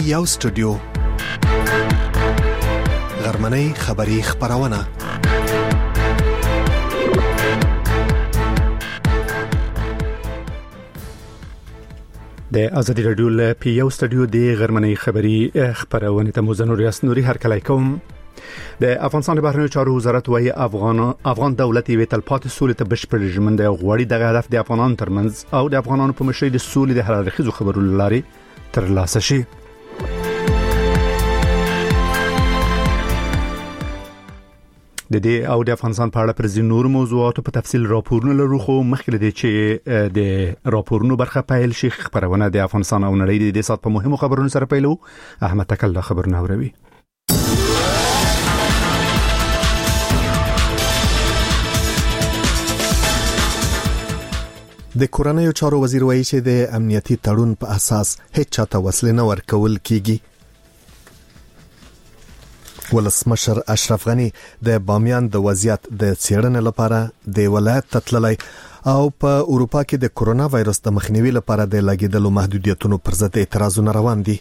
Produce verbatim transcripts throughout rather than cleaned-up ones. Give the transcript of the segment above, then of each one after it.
یو سټوډیو غرمنۍ خبری خبرونه د ازادي رادیو له پی یو سټوډیو د غرمنۍ خبری خبرونه ته موزنور یاسنوري هر کله کوم د افغانستان بهرنیو چارو وزارت وايي افغان افغان دولت یې تلپاتې سولې ته بشپړ ژمن دی غوړي د هدف د افغانانو ترمنځ او د افغانانو په مشرۍ د سولې د هررخیزو خبرو لاري تر لاسه شي. د دې او د افغانستان په اړه پر ځینو نور موضوعاتو په تفصیل راپورونه لرو خو مخکې د چې د راپورونو برخه پیل شي خبرونه د افغانستان او نړۍ د دې سات په مهمو خبرونو سره پیلو. احمد تکل خبرونه اوروي. د کورنیو چارو وزیر وایي چې د امنیتي تړون په اساس هیڅ چاته وسلې نه ورکول کیږي. ولسمشر اشرف غنی د بامیان د وضعیت د څېړنې لپاره د ولایت تتللی او په اروپا کې د کرونا وایرس د مخنیوي لپاره د لګیدلو محدودیتونو پر ضد اعتراضونه روان دي.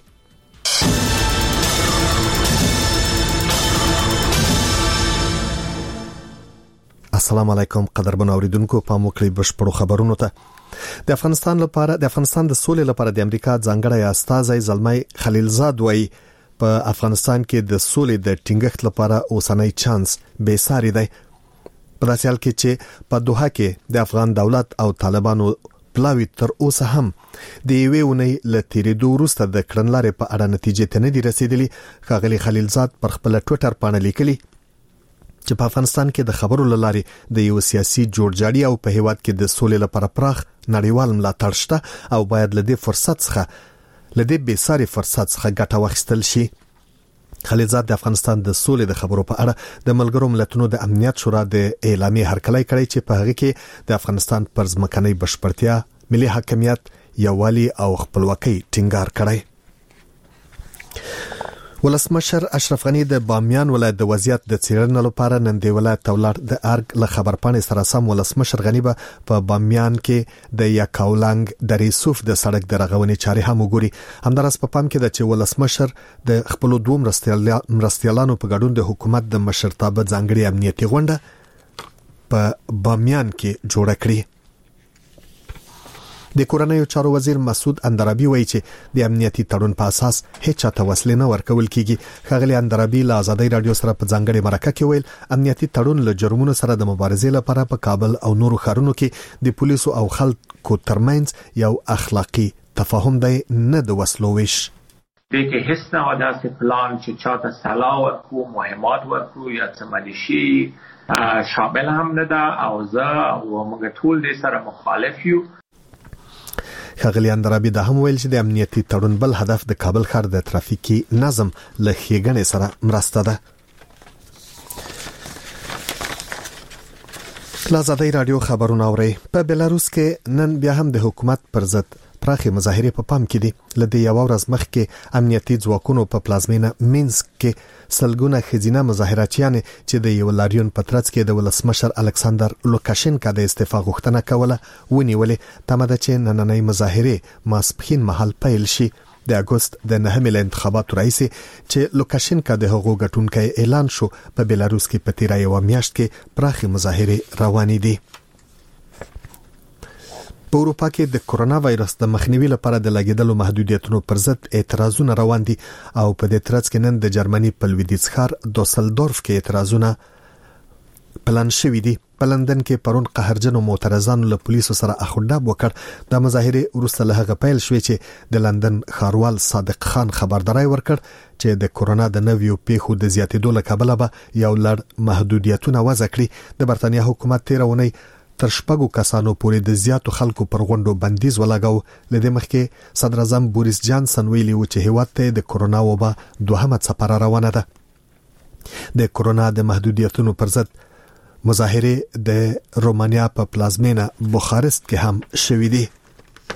السلام علیکم قدرمن اوریدونکو، پام وکړئ بشپړو خبرونو ته. د افغانستان لپاره د افغانستان د سولې لپاره د امریکا ځانګړی استازی زلمي خلیلزاد وایي په افغانستان کې د سولې د ټینګښت لپاره اوسنۍ چانس بے ساری دی. په داسې حال کې چې په دوحه کې د افغان دولت او طالبانو پلاوی تر اوسه هم د یوې ونې له تیریدو وروسته د کړنلارې په اړه نتیجې ته نه دي رسیدلي. ښاغلي خلیلزاد پر خپل ټوئیټر باندې لیکلي چې په افغانستان کې د خبرو لاري د یو سیاسي جوړجاړي او په هیواد کې د سولې لپاره پراخ نړیوال ملاتړ شته او باید له دې فرصت څخه له دې بې ساري فرصت څخه ګټه واخیستل شي. خلیلزاد د افغانستان د سولې د خبرو په اړه د ملګرو ملتونو د امنیت شورا د اعلامیې هرکلی کړی چې په هغه کې د افغانستان پر ځمکنۍ بشپړتیا، ملي حاکمیت، یووالي او خپلواکۍ ټینګار کړی. ولسمشر اشرف غنی د بامیان ولایت د وضعیت د څېړنې لپاره نن د ولایت تولار د ارګ له خبرپاڼې سره سم ولسمشر غنی به په بامیان کې د یکاولنګ د ریسوف د سړک د رغونې چارې هم وګوري. همدارس په پام کې د چې ولسمشر د خپل دوه مرستیالانو په ګډون د حکومت د مشرتابه ځانګړي امنیتي غونډه په بامیان کې جوړه کړې. د کورنیو چارو وزیر مسعود اندرابي وایي چې د امنیتي تړون په اساس هیڅ چاته وسلې نه ورکول کیږي. ښاغلي اندرابي له ازادي رادیو سره په ځانګړي مرکه کې ویل امنیتي تړون له جرمونو سره د مبارزې لپاره په کابل او نورو ښارونو کې د پولیسو او خلکو ترمنځ یو اخلاقی تفاهم دی، نه د وسلو ویش. دیگه هیڅ نه داسې پلان چې چاته سلاح ورکو، مهمات ورکو یا څه ملیشي شامل هم نه ده او زه او موږ ټول دې سره مخالف یو. ښاغلي اندرابي دا هم ویل چې د امنیتي تړون بل هدف د کابل ښار د ترافیکي نظم له ښېګڼې سره مرسته ده. ازادي رادیو خبرونه اوري. په بلاروس کې نن بیا هم د حکومت پر ضد پراخي مظاهره په پام کې دي. لدې یو ورځ مخکې امنیتي ځواکونو په پلازمینه مینسک کې سلګونه خزینه مظاهراتیان چې د یو لاریون په ترڅ کې د ولسمشر الکساندر لوکاشنکا د استعفا غوښتنه کوله ونیولې. تمه ده چې نننۍ مظاهره ماسپښین مهال پیل شي. د اگست د نهمې انتخاباتو رئیس چې لوکاشنکا د هغو ګټونکي اعلان شو په بلاروس کې په تیرا یو میاشت کې پراخي مظاهره روانې دي. په اروپا کې د کرونا وایرس د مخنیوي لپاره د لګیدلو محدودیتونو پر ضد اعتراضونه روان دي او په دې ترڅ کې نن د جرمني په لویدیځ ښار دوسلدورف کې اعتراضونه پلان شوي دي. په لندن کې پرون قهرجنو معترضانو له پولیسو سره اخوډاب وکړ. د مظاهره وروسته له هغه پیل شوې چې د لندن ښاروال صادق خان خبرداري ورکړ چې د کرونا د نویو پیښو د زیاتېدو له کبله به یو لړ محدودیتونه وضع کړي. د برتانیا حکومت تیرونی تر شپږو کسانو پورې د زیاتو خلکو پر غونډو بندیز ولګاو. لدې مخکې صدر اعظم بوریس جانسن ویلي و چې هیواد ته د کرونا وبا دوهمه څپره روانه ده. د کرونا د محدودیتونو پر ضد مظاهره د رومانیا په پلازمینه بوخارست کې هم شوې دي.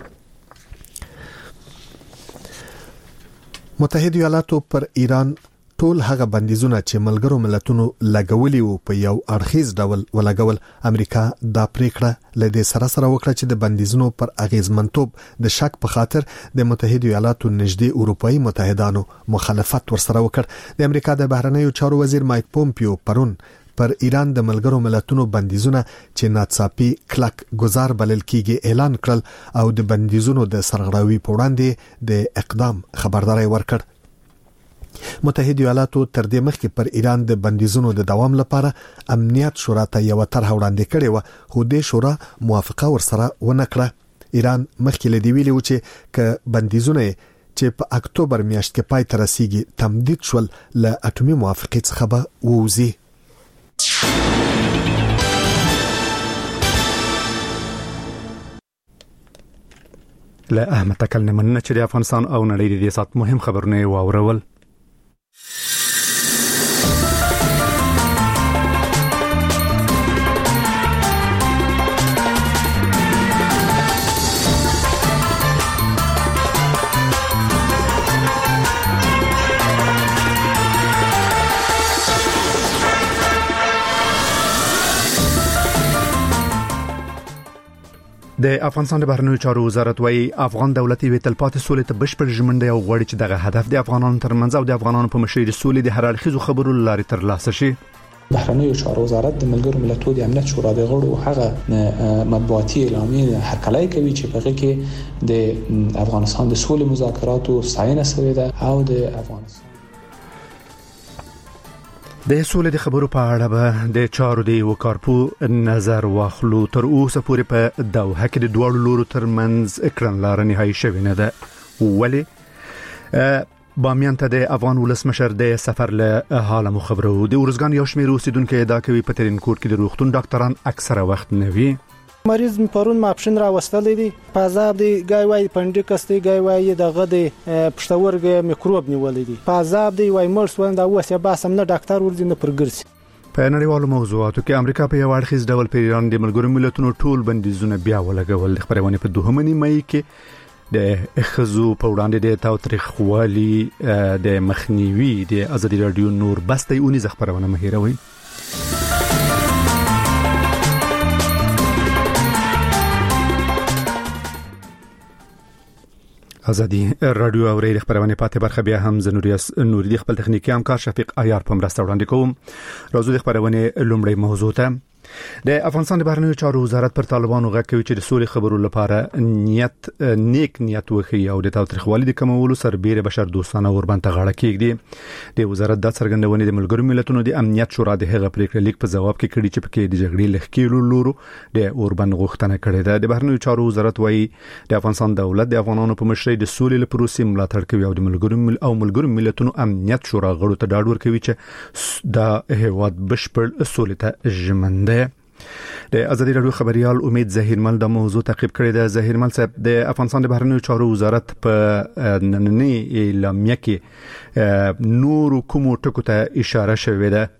متحده ایالاتو پر ایران ټول هغه بندیزونه چې ملګرو ملتونو لګولي وو په یو اړخیز ډول ولګول. امریکا دا پریکړه له دې سره سره وکړه چې د بندیزونو پر اغیزمنتوب د شک په خاطر د متحده ایالاتو نږدې اروپאי متحدانو مخالفت ورسره وکړ. د امریکا د بهرنیو چارو وزیر مایک پومپیو پرون پر ایران د ملګرو ملتونو بندیزونه چې ناڅاپي کلک گزار بلل کیږي اعلان کړل او د بندیزونو د سرغړاوي په وړاندې د اقدام خبرداري ورکړ. متحده ایالاتو تر دې مخکې پر ایران د بندیزونو د دوام لپاره امنیت شورا ته یو طرح وړاندې کړې و، خو د شورا موافقه ورسره ونه کړه. ایران مخکې له دې ویلي و چې ک بندیزونه چې په اکتوبر میاشت کې پای ته رسیږي تمدید شول له اټومي موافقه څخه به ووزي. له احمد تکل نه مننه چې د افغانستان او نړۍ د سات مهم خبرونه واورول. د افغانستان د بهرنیو چارو وزارت وايي افغان دولت یې تلپاتې سولې ته بشپړ ژمنډه او غوړي چې دغه هدف د افغانانو ترمنځ او د افغانانو په مشرۍ د سولې د هر اړخیزو خبرو لارې ترلاسه شي. بهرنیو چارو وزارت د ملګرو ملتونو د امنیت شورا د غړو هغه مطبوعاتي اعلامیه هرکلی کوي چې په کې د افغانستان د سولې مذاکراتو ستاینه شوې ده او د افغانستان د سولې د خبرو په اړه به د چارو دی وکارپو نظر واخلو. تر اوسه پورې په دوحه کې د دوه لورو ترمنځ کړنلاره نهایی شوې نه ده. ولی بامیان ته د افغان ولسمشر د سفر له حاله مو خبرو. د ورزګان یو شمېر اوسیدونکو ادعا کوي په ترینکوټ کې د روغتون ډاکټران اکثره وخت نه وي. مریض پرون ما اپشن را وستلې دي پازاب دی گای وای پنډیکس دی گای وای دغه دی پښتورګ میکروب نیولې دي پازاب دی وای مرس وند او وسه باسم نه ډاکټر ورځي نه پرګرسي. په نړیوالو موضوعاتو کې امریکا په یو اړخیز ډول په ایران د ملګرو ملتونو ټول بندیزونه بیا ولګول. د خبرونه په دوهمه نیمه کې د اخزو په وړاندې د تاوتریخوالي د مخنیوي د ازادي رادیو نور بسته اونې خبرونه مهیروي. ازادي رادیو او ری خبرونه پاتې برخه بیا هم زنوریاس نوری خپل تخنیکی همکار شفیق عیار په مرسته وړاندې کوم. راځو د خبرونه لومړی موضوع ته. د افغانستان د بهرنیو چارو وزارت پر طالبانو غږ کوي چې د سولې خبرو لپاره نیت نیک نیت وکړي او د تاوتریخوالي د کمولو سربېره بشر دوستانه اوربند ته غاړه کېږدي. د وزارت د څرګندونې د ملګرو ملتونو د امنیت شورا د هغه پریکړه لیک په جواب کې کړي چې پکې د جګړې لخکېلو لورو د اوربند غوښتنه کړې ده. د بهرنیو چارو وزارت وايي د افغانستان دولت د افغانانو په مشرۍ د سولې لپاره ملاتړ کوي او د ملګرو او ملګرو ملتونو امنیت شورا غړو ته ډاډ ورکوي چې د هیواد بشپړ سولې ته ژمنده. د ازادي رادیو خبريال امید ظهیرمل د موضوع تعقیب کړی دی. ظهیرمل صاحب د افغانستان د بهرنیو چارو وزارت په نننی اعلامیه کې نور کوم ټکو ته اشاره شوې ده.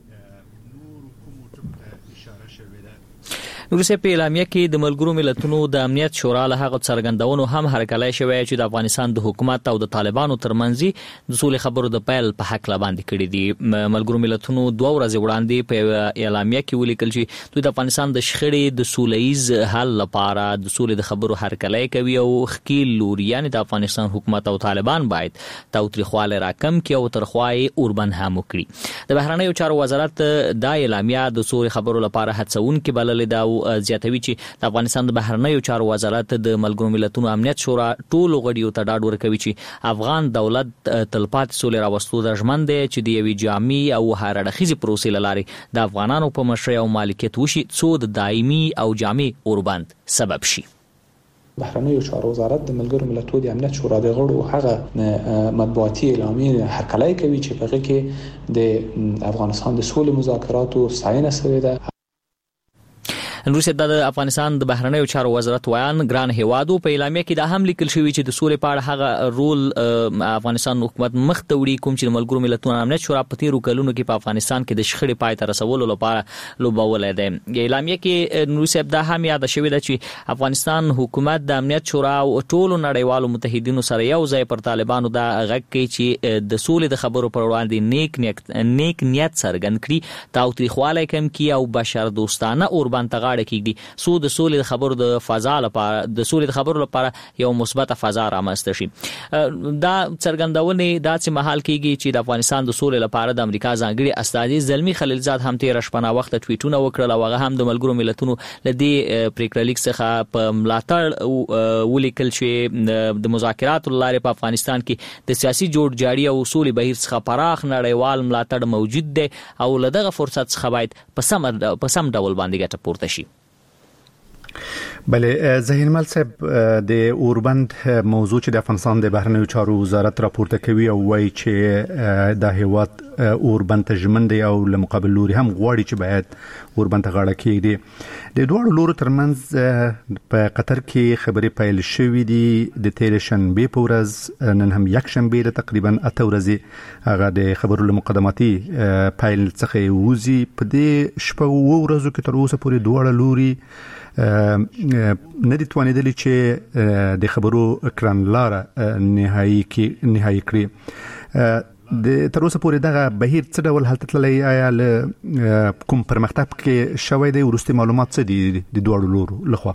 روسیه په اعلامیه کې د ملګرو ملتونو د امنیت شورا له هغه څرګندونو هم هرکلی شوی چې د افغانستان د حکومت او د طالبانو ترمنځ د سولې خبرو د پیل په حق لباندې کړي دي. ملګرو ملتونو دوه ورځې وړاندې په اعلامیه کې ولیکل چې دوی د افغانستان د شخړې د سولهییز حل لپاره د سولې د خبرو هرکلی کوي او خکیل لوریان د افغانستان حکومت او طالبان باید تاوتریخواله راکم کړي او ترخوای اوربند هم وکړي. د بهرنیو چارو وزارت د اعلامیه د سولې خبرو لپاره هڅونکې بللې ده. زیاتوي چې د افغانستان د بهرنیو چارو وزارت د ملګرو ملتونو امنیت شورا ټولو غړیو ته ډاډ ورکوي چې افغان دولت تلپاتې سولې راوستلو ته ژمن دی چې د یوې جامع او هر اړخیزې پروسې له لارې د افغانانو په مشرۍ او مالکیت وشي څو د دایمي او جامع اوربند سبب شي. بهرنیو چارو وزارت د ملګرو ملتونو د امنیت شورا د غړو هغه مطبوعاتي اعلامیه هرکلی کوي چې په کې د افغانستان د سولې مذاکراتو ستاینه شوې ده. نور صاحب د افغانستان د بهرنیو چارو وزارت ویان ګران هیوادو په اعلامیه کې دا هم لیکل شوی چې د سولې په اړه هغه رول افغانستان حکومت مخ ته وړي کوم چې ملګرو ملتونو امنیت شورا په تیرو کلونو کې په افغانستان کې د شخړې پای ته رسولو لپاره لوبولای دی. اعلامیه کې نور صاحب دا هم یاد شوی دی چې افغانستان حکومت د امنیت شورا او ټولو نړیوالو متحدینو سره یو ځای پر طالبانو دا غږ کوي چې د سولې د خبرو پر وړاندې نیک نیک نیک نیت څرګند کړي، تاوتریخوالی کم کړي او بشر دوستانه اوربان ته غاړه کېږدي سو د سولې د خبرو د فضا لپاره د سولې د خبرو لپاره یو مثبت فضا رامنځته شي. دا څرګندونې دا چې مهال کېږي چې د افغانستان د سولې لپاره د امریکا ځانګړي استازي زلمی خلیلزاد هم تیر شپه وخت ټویټونه وکړل او هغه هم د ملګرو ملتونو لدی پریکړه لیک څخه په ملاتړ ولیکل چې د مذاکراتو لارې په افغانستان کې د سیاسي جوړجاړي او اصول بهیر څخه پراخ نړیوال ملاتړ موجود دی او لدغه فرصت څخه باید په سم په سم ډول باندې ګټه پورته شي. بله ظهیر مل صاحب د اوربند موضوع چې د افغانستان د بهرنیو چارو وزارت راپورته کوي او وایي چې د هیواد اوربند ته ژمن دی او له مقابل لوري هم غواړي چې باید اوربند ته غاړه کېږدي. د دوه لورو ترمنځ په قطر کې خبرې پیل شوې دي د تیر شنبه په ورځ، نن هم یک شنبه ده تقریبا اته ورځې هغه د خبرو له مقدماتي پیل څخه وځي. په دې شپه و ورځو کې تر اوسه پورې دوه لوري نه دي توانیدلی چې د خبرو کړنلاره نهایی کې نهایی کړي. د تر اوسه پورې دغه بهیر څه ډول حالت تللی، آیا له کوم پرمختګ کې شوی دی؟ وروستي معلومات څه دي د دوه لورو لخوا؟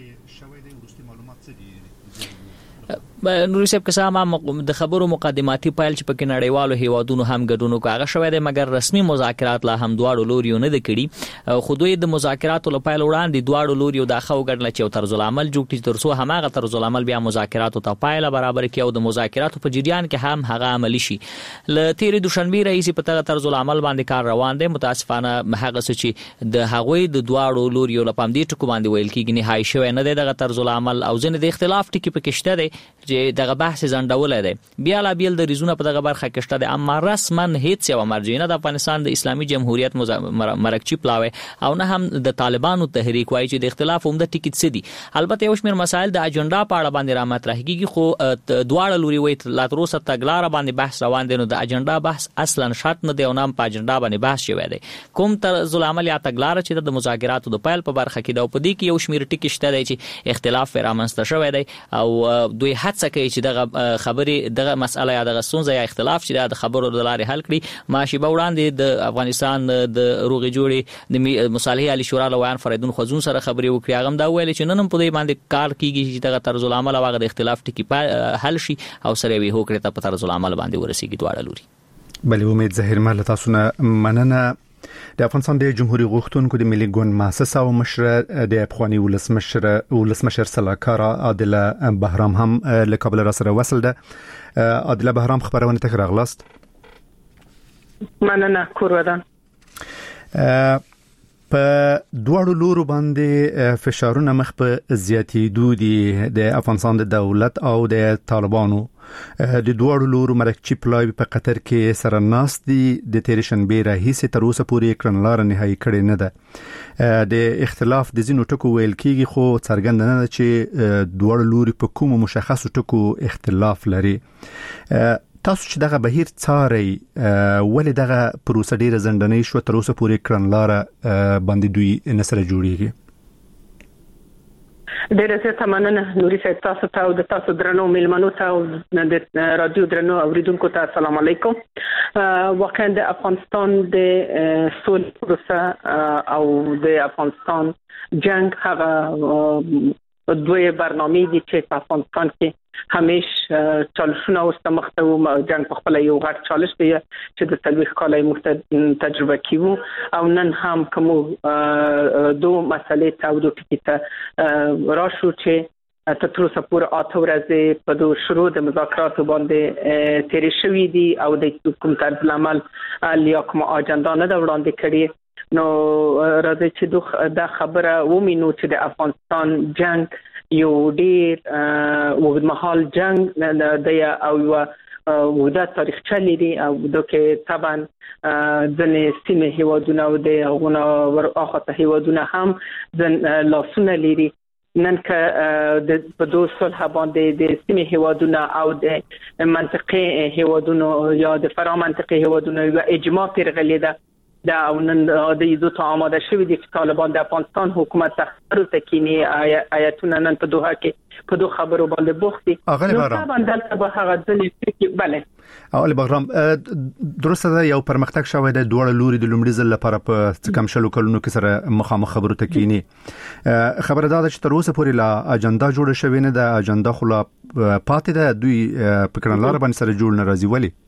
نور صاحب که ما د خبرو مقدماتي پیل چې پکې نړیوالو هیوادونو هم ګډون وکړ شوی دی، مګر رسمي مذاکرات لا هم دواړو لوريو نه د کړي. خو دوی د مذاکراتو لپاره وړاندې دواړو لوريو د خو ګډل چې طرز العمل جوړ کړي ترڅو هماغه طرز العمل بیا مذاکراتو ته پایله برابر کړي او د مذاکراتو په جریان کې هم هغه عملی شي. ل تیر دوشنبه رئیس په تغه طرز العمل باندې کار روان دی. متاسفانه هغه چې د هغوی د دواړو لوريو لپاره دې ټکو باندې ویل کېږي نهایی شوی نه دی دغه طرز العمل او ځنه د اختلاف ټکی پکې شته دی چې دغه بحث زندولای دی. بیا لا بیل د ریزونه په دغه برخه کې شته دی، اما رسما هیڅ یو مرجع نه د افغانستان د اسلامي جمهوریت مرکچی پلاوي او نه هم د طالبانو تحریک وایي چې د اختلاف هم د ټیکټ سدي. البته یو شمېر مسایل د اجنډا په اړه باندې را مطرح کیږي، خو دواړه لوري وایي لا تر اوسه تګلار باندې بحث روان دی. نو د اجنډا بحث اصلا شرط نه دی او نه په اجنډا باندې بحث شوی دی. کوم طرز العمل یا تګلار چې د مذاکراتو د پیل په برخه کې دا په دې کې یو شمېر ټکی شته دی چې اختلاف رامنځته شوی دی او دوی هڅه کوي چې دغه خبرې دغه مسله یا دغه ستونزه یا اختلاف چې د خبرو د لارې حل کړي. ماشي به وړاندې د افغانستان د روغې جوړې د مصالحې عالی شورا لویان فریدون خوځون سره خبرې وکړي. هغه دا ویل چې نن هم په دې باندې کار کیږي چې دغه طرز العمل او هغه د اختلاف ټکی حل شي او سره وي هوکړه ته په طرز العمل باندې ورسیږي دواړه لوري. بلې امید ظهیر مل تاسو نه مننه. د افغانستان د جمهوریت غوښتونکو د ملي ګوند مؤسسه او مشر د افغاني ولسمشر ولسمشر سلاکار عادله بهرام هم له کابل را سره وصل ده. عادله بهرام خبرونه ته راغلاست. مننه کور ودان. په دوړو لورو باندې فشارونه مخ په زیاتېدو دي د افغانستان د دولت او د طالبانو. د دوړو لورو مرکچی پلاوی په قطر کې سره ناس دي. د تیر شنبه راهیسې تر اوسه پورې کړنلار نهایی کړي نه ده. د اختلاف د زینو ټکو ویل کېږي خو څرګند نه ده چې دوړو لوري په کوم مشخصو ټکو اختلاف لري. تاسو چې دغه بهیر څاري ولې دغه پروسه ډیره زندنۍ شو تر اوسه پورې کړنلار باندې دوی نسره جوړیږي؟ ډیره زیاته مننه نوري صاحب تاسو ته او د تاسو درنو میلمنو ته او د رادیو درنو اوریدونکو ته السلام علیکم. واقعا د افغانستان د سولې پروسه او د افغانستان جنگ هغه دوی برنامه دي چې په افغانستان کې همیشه چالشونه او مخته و جنگ په خپل یو غټ چالش دی چې د تلويخ کالای مخته تجربه کیو او نن هم کوم دو مسلې ته د ټکیته راشو چې تر اوسه پورې اته ورځې په دوه شروع د مذاکراتو باندې تیرې شوې دي او د کوم طرز العمل یا کوم اجنډا نه دا وړاندې کړي. نو راځي چې دا خبره ومنو چې د افغانستان جنگ یو ډیر وګړمحال جنگ د او ودا تاریخچه لري او د کې طبعا ځنې سیمه هیوادونه او د هغونه ورخه هیوادونه هم ځن لاسونه لري نن که د په دوه صلح باندې د سیمه هیوادونه او د منطقه هیوادونو یا د فرا منطقه هیوادونو یو اجماع ترغلي ده دا نن د یو ته آماده شوی د طالبان د افغانستان حکومت تخبر تکینی آیتونه نن په دوه کې په دوه خبرو باندې بوختي نو طبعا دلته به هغه ځلې بله اول بغرام درسته ده یو پرمختګ شوی د دوه لوري د لومړي ځل لپاره په کم شلو کلونو کې سره مخامخ خبرو تکینی خبره ده چې تر اوسه پورې لا اجنډا جوړه شوی نه ده اجنډا خو لا پاتې ده دوی پکړنلار باندې سره جوړ نه راځي ولی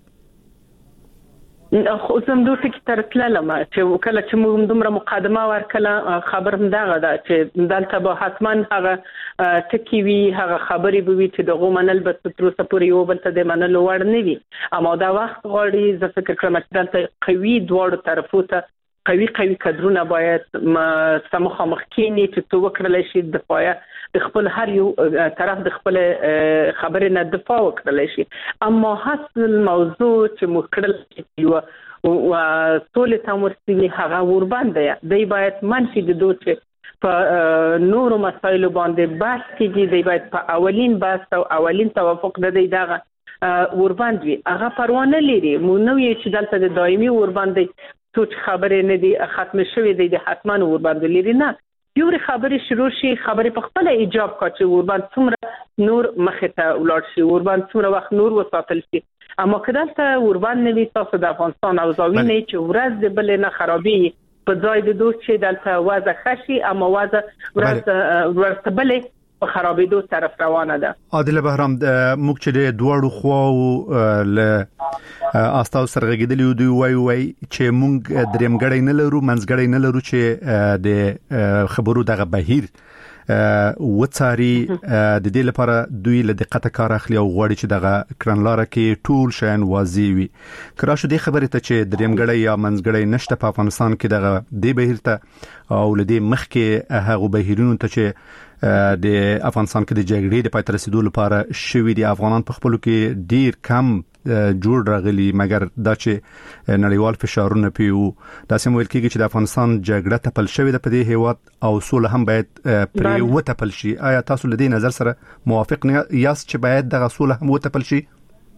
خو زم دوه ټکی تر تللم چې کله چې موږ دومره مقدمه ورکړه خبر هم دغه ده چې دلته به حتما هغه ټکی وی هغه خبرې به وي چې دغه منل به تر اوسه پورې یو بل ته د منلو وړ نه وي اما دا وخت غواړي زه فکر کوم چې دلته قوي دواړو طرفو ته قوي قوي کډرونه باید سمخ مخکینی چې تو وکړل شي د دفاع د خپل هر یو طرف د خپل خبرې نه دفاع وکړل شي اما حاصل موضوع چې مخکړل شي او ټول تمرسي هغه ور باندې دی باید منفي د دوه په نورو مسایلو باندې بحث کیږي دی باید په اولین بحث او اولین توافق د دی دغه ور باندې هغه پروانه لري مو نو یې چې دلته د دایمي ور باندې څه خبرې نه دي ختم شوې دي د حتمان ور باندې لري نه یو خبرې شروع شي خبرې په خپل ایجاب کا چې ور باندې څومره نور مخه ته ولاړ شي ور باندې څومره وخت نور وساتل شي اما کله ته ور باندې وي تاسو د افغانستان او زاوی نه چې ورځ د بل نه خرابي په ځای د دوه چې دلته وضع خشي اما وضع ورځ ورته بلې په خرابېدو طرف روانه ده عادل بهرام موږ چې د دوړو خو له استاو سرغږیدلی دی وای وای چې موږ درېمګړی نه لرو منځګړی نه لرو چې د خبرو دغه بهیر وڅاري د دې لپاره دوی له دقت کار اخلي او غواړي چې دغه کرنلاره کې ټول شین واضح وي کرا شو د خبرې ته چې درېمګړی یا منځګړی نشته په افغانستان کې دغه د بهیر ته او له دې مخ کې هغه بهیرونو ته چې د افغانستان کې د جګړې د پاتې رسیدو لپاره شوی دي افغانان په خپل کې ډیر کم جوړ راغلي مګر دا چې نړیوال فشارونه پیو دا سم ویل کېږي چې د افغانستان جګړه تپل شوې ده په دې هیواد او سول هم باید پرې وتپل شي آیا تاسو له دې نظر سره موافق نه یاست چې باید دغه سول هم وتپل شي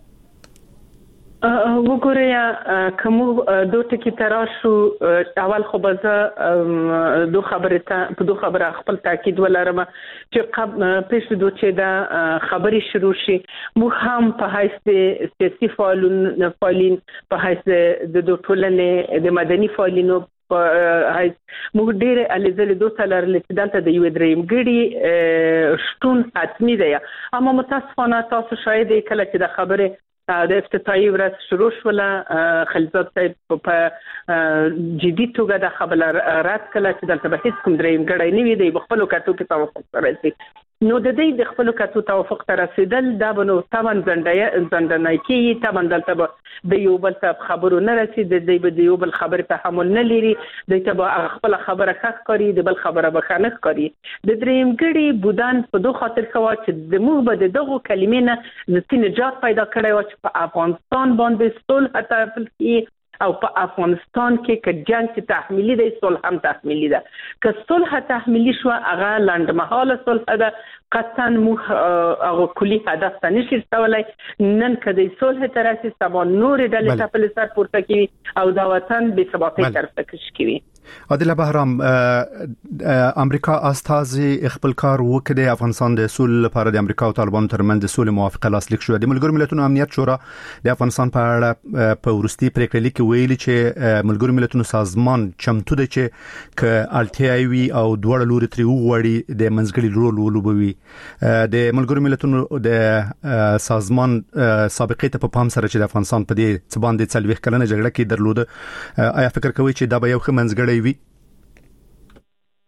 وګورئ کوم دوه ټکی تراشو اول خو به زه دوه خبره ته په دوه خبره خپل تاکید ولرم چې پېښ دوه چې دا خبرې شروع شي موږ هم په حیث سیاسي فعالین فعالین په حیث د دوه ټولنې د مدني فعالینو په حیث موږ ډېر الیزل دوه سالر چې دلته د یو دریم ګړي شتون حتمی دی اما متاسفانه تاسو شاید کله چې د خبره د افتتاحي ورځ شروع شوله خلیلزاد صاحب په جدي توګه د خبر رات کله چې دلته به هیڅ کوم دریم ګړی نه وي د خپل کتو کې توافق راځي نو د دې د خپل کتو توافق تر رسیدل دا بنو تمن زندای زندنای کې تمن دلته به د یو بل ته خبرو نه رسید د دې به یو بل خبر تحمل نه لري د ته به خپل خبره خاص کاری د بل خبره به خانه کاری د دریم ګړي بودان په دوه خاطر کوا چې د موږ به دغه کلمې نه د نجات پیدا کړی و چې په افغانستان باندې صلح تحفل کی او په افغانستان کې ک جنگ چې تحمیلی دی صلح هم تحمیلی ده ک صلح تحمیلی شو هغه لنډمحاله صلح ده قطعا مو هغه کلی هدف ته نشي رسولای نن کدی صلح ترسي سبا نور ډلې ته په لسر پورته کی او دا وطن به ثباتي طرف ته کش کی عادل بهرام امریکا استازي خپل کار وکړي افغانستان د سول لپاره د امریکا او طالبان ترمنځ د سول موافقه لاسلیک شو د ملګرو ملتونو امنیت شورا د افغانستان په اړه په ورستي پریکړه لیک ویلي چې ملګرو ملتونو سازمان چمتو دی چې ک الټي وي او دوړ لوري تری وغوړي د منځګړي رول ولوبوي د ملګرو ملتونو د سازمان سابقې ته په پام سره چې د افغانستان په دې څه باندې څلويخ کلنه جګړه کې درلوده آیا فکر کوئ چې دا به یو ښه منځګړی وي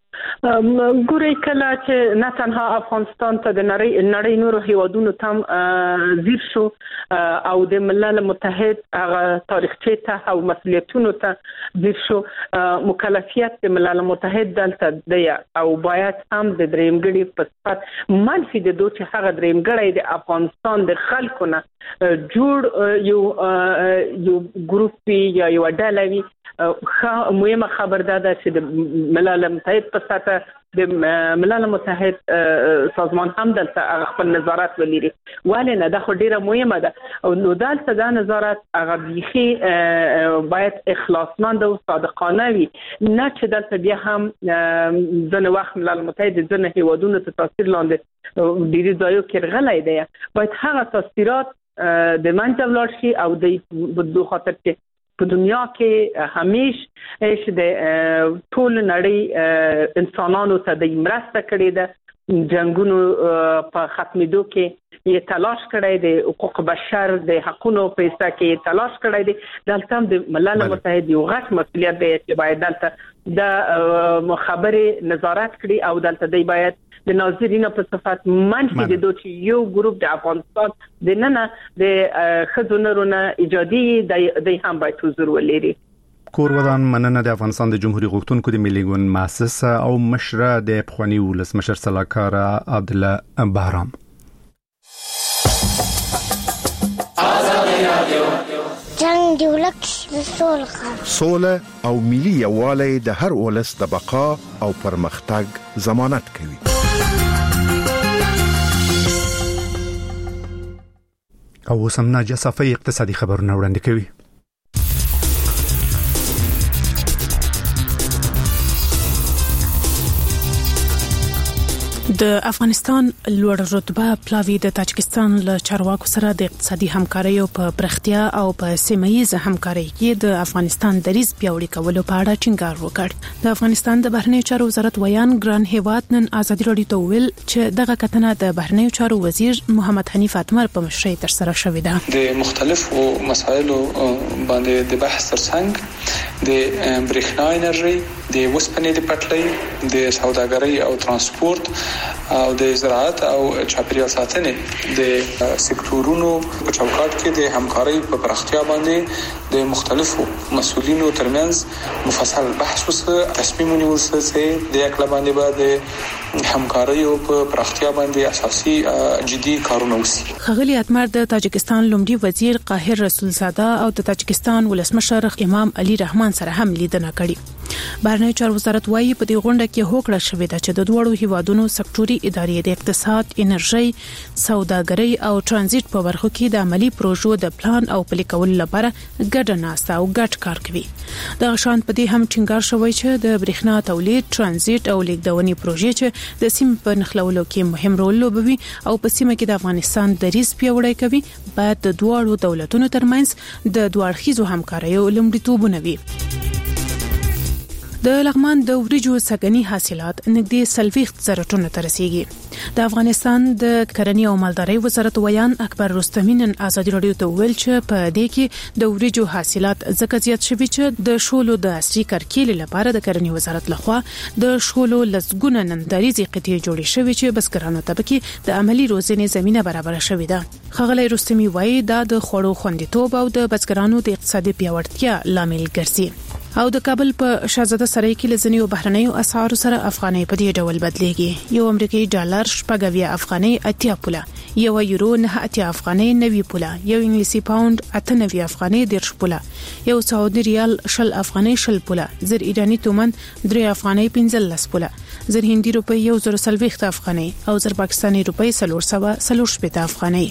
ګوري کله چې نه تنها افغانستان ته د نړۍ نړۍ نورو هیوادونو تم زیر شو او د ملل متحد هغه تاریخچه ته او مسؤلیتونو ته زیر شو، مکلفیت د ملل متحد دلته دی او باید هم د درېمګړي په صفت منفي د دوه چې هغه درېمګړي د افغانستان د خلکو نه جوړ یو یو ګروپ یا یو ډله وي. مهمه خبر ده چې د ملل متحد په سطح د ملل متحد سازمان هم دلته خپل نظارت ولري، ولې نه دا خو ډیره مهمه ده او نو دلته دا نظارت هغه بيخي باید اخلاصمند او صادقانه وي، نه چې دلته بیا هم ځنه وخت ملل متحد ځنه هیوادونو ته تاثیر لاندې ډیری ځایو کې غلای دی، باید هغه تاثیرات د منځه ولاړ شي او د دوه خاطر کې په دنیا کې همیشه ايش د ټول نړۍ انسانانو ته د مرسته کړې ده، جنگونو په ختمېدو کې یې تلاش کړی دی، حقوق بشر د حقوقو په حصہ کې تلاش کړی دی. دلته د ملل متحد یو غټ مسؤلیت دی چې باید دلته د مخابره نظارت کړي او دلته دی باید د ناظرینو په صفات منفي د دوی یو ګروپ د افغانستان د نن د خزونرونه ایجادي د هم باید حضور ولري. کور ودان مننه د افغانستان د جمهوریت غوښتونکو د ملي ګوند مؤسسه او مشره د پخوانی ولسمشر سلاکار عبد الله بهرام. جنگ دی ولک سوله سوله او ملي یووالی د هر ولس د بقا او پرمختګ ضمانت کوي. او سمنا جصافي اقتصادي خبرونه وړاندې کوي. د افغانستان لوړ رتبه پلاوی د تاجکستان له چارواکو سره د اقتصادي همکارۍ په پرختیا او په سیمه‌ییزه همکارۍ کې د افغانستان دریځ پیاوړي کولو په اړه ټینګار وکړ. د افغانستان د بهرنیو چارو وزارت ویان ګران هیواد نن ازادي راډیو ته ویل چې دغه کتنه د بهرنیو چارو وزیر محمد حنیف اتمر په مشرۍ تر سره شوې ده. د مختلفو مسایلو باندې د بحث ترڅنګ د برېښنا انرژي، د وسپنې د پټلۍ، د سوداګرۍ او ترانسپورت او د زراعت او چاپیریال ساتنې د سکتورونو په چوکاټ کې د همکارۍ په پراختیا باندې د مختلفو مسؤلینو ترمنځ مفصل بحث وسه، تصمیم ونیول چې د یک لباندې باندې همکارۍ په پراختیا باندې اساسي جدي کارونه وشي. خغلی اتمر د تاجکستان لومړي وزیر قاهر رسول زاده او د تاجکستان ولسمشر امام علي رحمان سره هم لیدنه کړې. بهرنیو چارو وزارت وايي په دې غونډه کې هوکړه شوې ده چې د دوړو هیوادونو سکتوري ادارې د اقتصاد، انرژي، سوداګرۍ او ترانزیت په برخو کې د عملی پروژو د پلان او پلي کولو لپاره ګډه ناسته او ګډ کار کوي. د شان په دې هم ټینګار شوی چې د برېښنا تولید، ترانزیت او لیږدونې پروژې چې د سیمې په نښلولو کې مهم رول لوبوي او په سیمه کې د افغانستان دریځ پیاوړی کوي، باید د دوړو دولتونو ترمنځ د دوه اړخیزو همکاریو لومړیتوبونه وي. د لغمان د وریجو سګنی حاصلات نږدې سلويخت زره ټنو ته رسیدي. د افغانستان د کرنې او مالدارۍ وزارت ویان اکبر رستمی نن ازادي راډیو ته ویل چې په دې کې د وریجو حاصلات ځکه زیات شوي چې د شولو د عصري کرکیلې لپاره د کرنې وزارت لخوا د شولو لسګونه نندریزي قطعې جوړې شوې چې بزګرانو ته پکې د عملی روزنې زمينه برابر شوې ده. خغلی رستمی وایي دا د خوړو خوندیتوب او د بزګرانو د اقتصادي پیاوړتیا لامل ګرځي. او د کابل په شاهزاده سرای کې لزنیو بهرنیو اسعارو سره افغاني په دې ډول بدلېږي. یو امریکایي ډالر شپږویا افغاني اتیا پوله، یو یورو نه اتیا افغاني نوي پوله، یو انګلیسي پاوند اته نوي افغاني دیرش پوله، یو سعودي ریال شل افغاني شل پوله، زر ایرانی تومن درې افغاني پنځلس پوله، زر هندي روپی یو زر سلويخت افغاني او زر پاکستاني روپی سلور سوا سلور شپږ افغاني.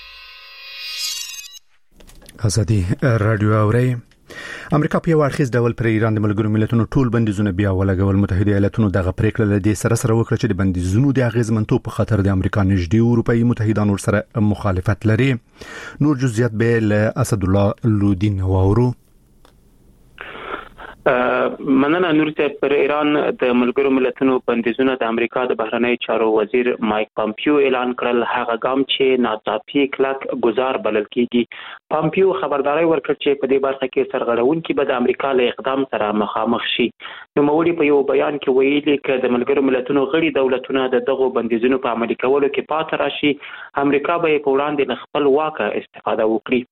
ازادي رادیو اوري. امریکا په ورخیز ډول پر ایران د ملګرو ملتونو ټول بندیزونه بیا ولګول. متحده ایالاتونو دغه پریکړه له دې سره سره وکړه چې د بندیزونو د اغیزمنتوب په خاطر د امریکا نږدې اروپאי متحدان ورسره مخالفت لري. نور جزئیات به له اسد الله لودین واورو. مننه نور ته پر ایران د ملګرو ملتونو بندیزونه د امریکا د بهرنی چارو وزیر مایک پامپیو اعلان کړل، هغه ګام چې ناڅاپي کلک گزار بلل کیږي. پامپیو خبرداري ورکړه چې په دې برخه کې سرغړونکي به د امریکا له اقدام سره مخامخ شي. نو موري په یو بیان کې ویلي چې د ملګرو ملتونو غړي دولتونه د دغو بندیزونو په عملي کولو کې پاتې راشي، امریکا به په وړاندې له خپل واکه استفاده وکړي.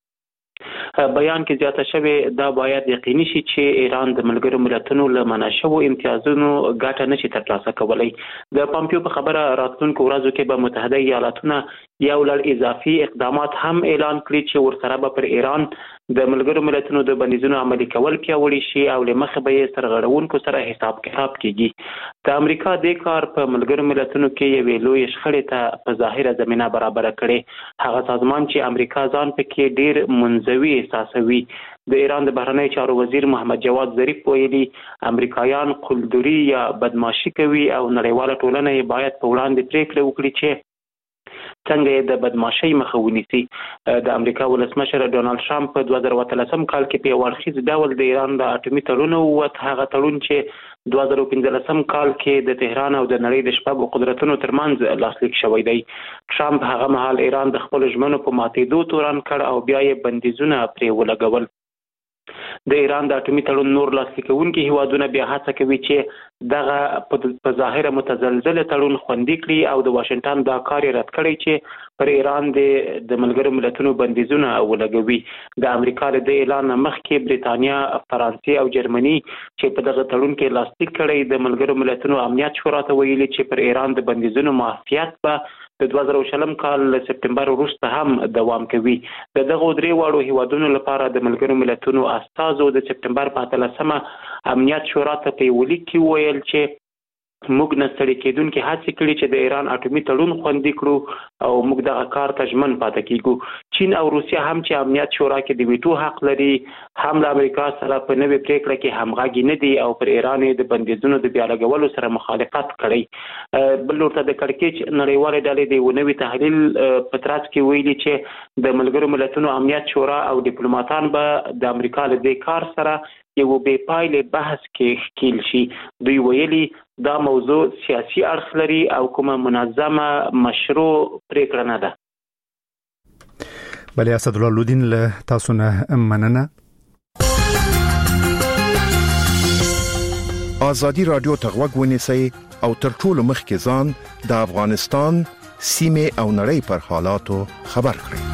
بیان کې زیاته شوی دا باید یقیني شي چې ایران د ملګرو ملتونو له منع شوو امتیازونو ګټه نشي ترلاسه کولی. د پامپیو په خبره راتلونکو ورځو کې به متحده ایالاتونه یو لړ اضافي اقدامات هم اعلان کړي چې ورسره به پر ایران د ملګرو ملتونو د بندیزونو عملي کول پیاوړي شي او له مخه به یې سرغړونکو سره حساب کتاب کیږي. د امریکا د کار په ملګرو ملتونو کې یوې لوی شخړې ته په ظاهره زمينه برابر کړي. هغه سازمان چې امریکا ځان پکې ډیر منځوي احساسوي. د ایران د بهرنی چارو وزیر محمد جواد ظریف ویلي امریکایان قلدري یا بدمعشي کوي او نړیواله ټولنه یې باید په وړاندې پریکړه وکړي چې څنګه د بدمعشي مخه ونیسي. د امریکا ولسمشر ډونالد ټرمپ په دوه زره اتلسم کال کې په ورخیز ډول د ایران د اټومي تړون او هغه تړون چې دوه زره پنځلسم کال کې د تهران او د نړۍ د شپږو قدرتونو ترمنځ لاسلیک شوی دی. ټرمپ هغه مهال ایران د خپل ژمنو په ماتېدو تورن کړ او بیا یې بندیزونه پرې ولګول. د ایران د اټومي تړون نور لاسلیکونکي هیوادونه بیا هڅه کوي چې دغه په ظاهره متزلزل تړون خوندي کړي او د واشنگټن دا کار رد کړي چې پر ایران د د ملګرو ملتونو بندیزونه ولګوي. د امریکا د اعلان مخکې بریتانیا، فرانسې او جرمني چې په دغه تړون کې لاسلیک کړي د ملګرو ملتونو امنیت شورا ته ویلي چې پر ایران د بندیزونو معافیت به د دوه زره شلم کال له سپټمبر وروسته هم دوام کوي. د دغه درې واړو هیوادونو لپاره د ملګرو ملتونو استازو د سپټمبر په اتلسمه امنیت شورا ته په ولیک کې ویل چې موږ نه ستړي کېدونکي هڅې کړي چې د ایران اټومي تړون خوندي کړو او موږ دغه کار ته ژمن پاتې کیږو. چین او روسیا هم چې امنیت شورا کې د ویټو حق لري هم له امریکا سره په نوې پریکړه کې همغږي نه دي او پر ایران د بندیزونو د بیا لګولو سره مخالفت کړي. بل ورته د کړکېچ نړیوالې ډلې د یو نوي تحلیل په ترڅ کې ویلي چې د ملګرو ملتونو امنیت شورا او ډیپلوماټان به د امریکا له دې کار سره یو بې پایلې بحث کې ښکیل شي. دوی ویلي دا موضوع سیاسي اړخ لري او کومه منظمه مشروع پریکړه نه ده. بله اسد الله لودین له تاسو نه مننه. ازادي رادیو ته غوږ ونیسئ او تر ټولو مخکې ځان د افغانستان سیمه او نړۍ پر حالاتو خبر کړئ.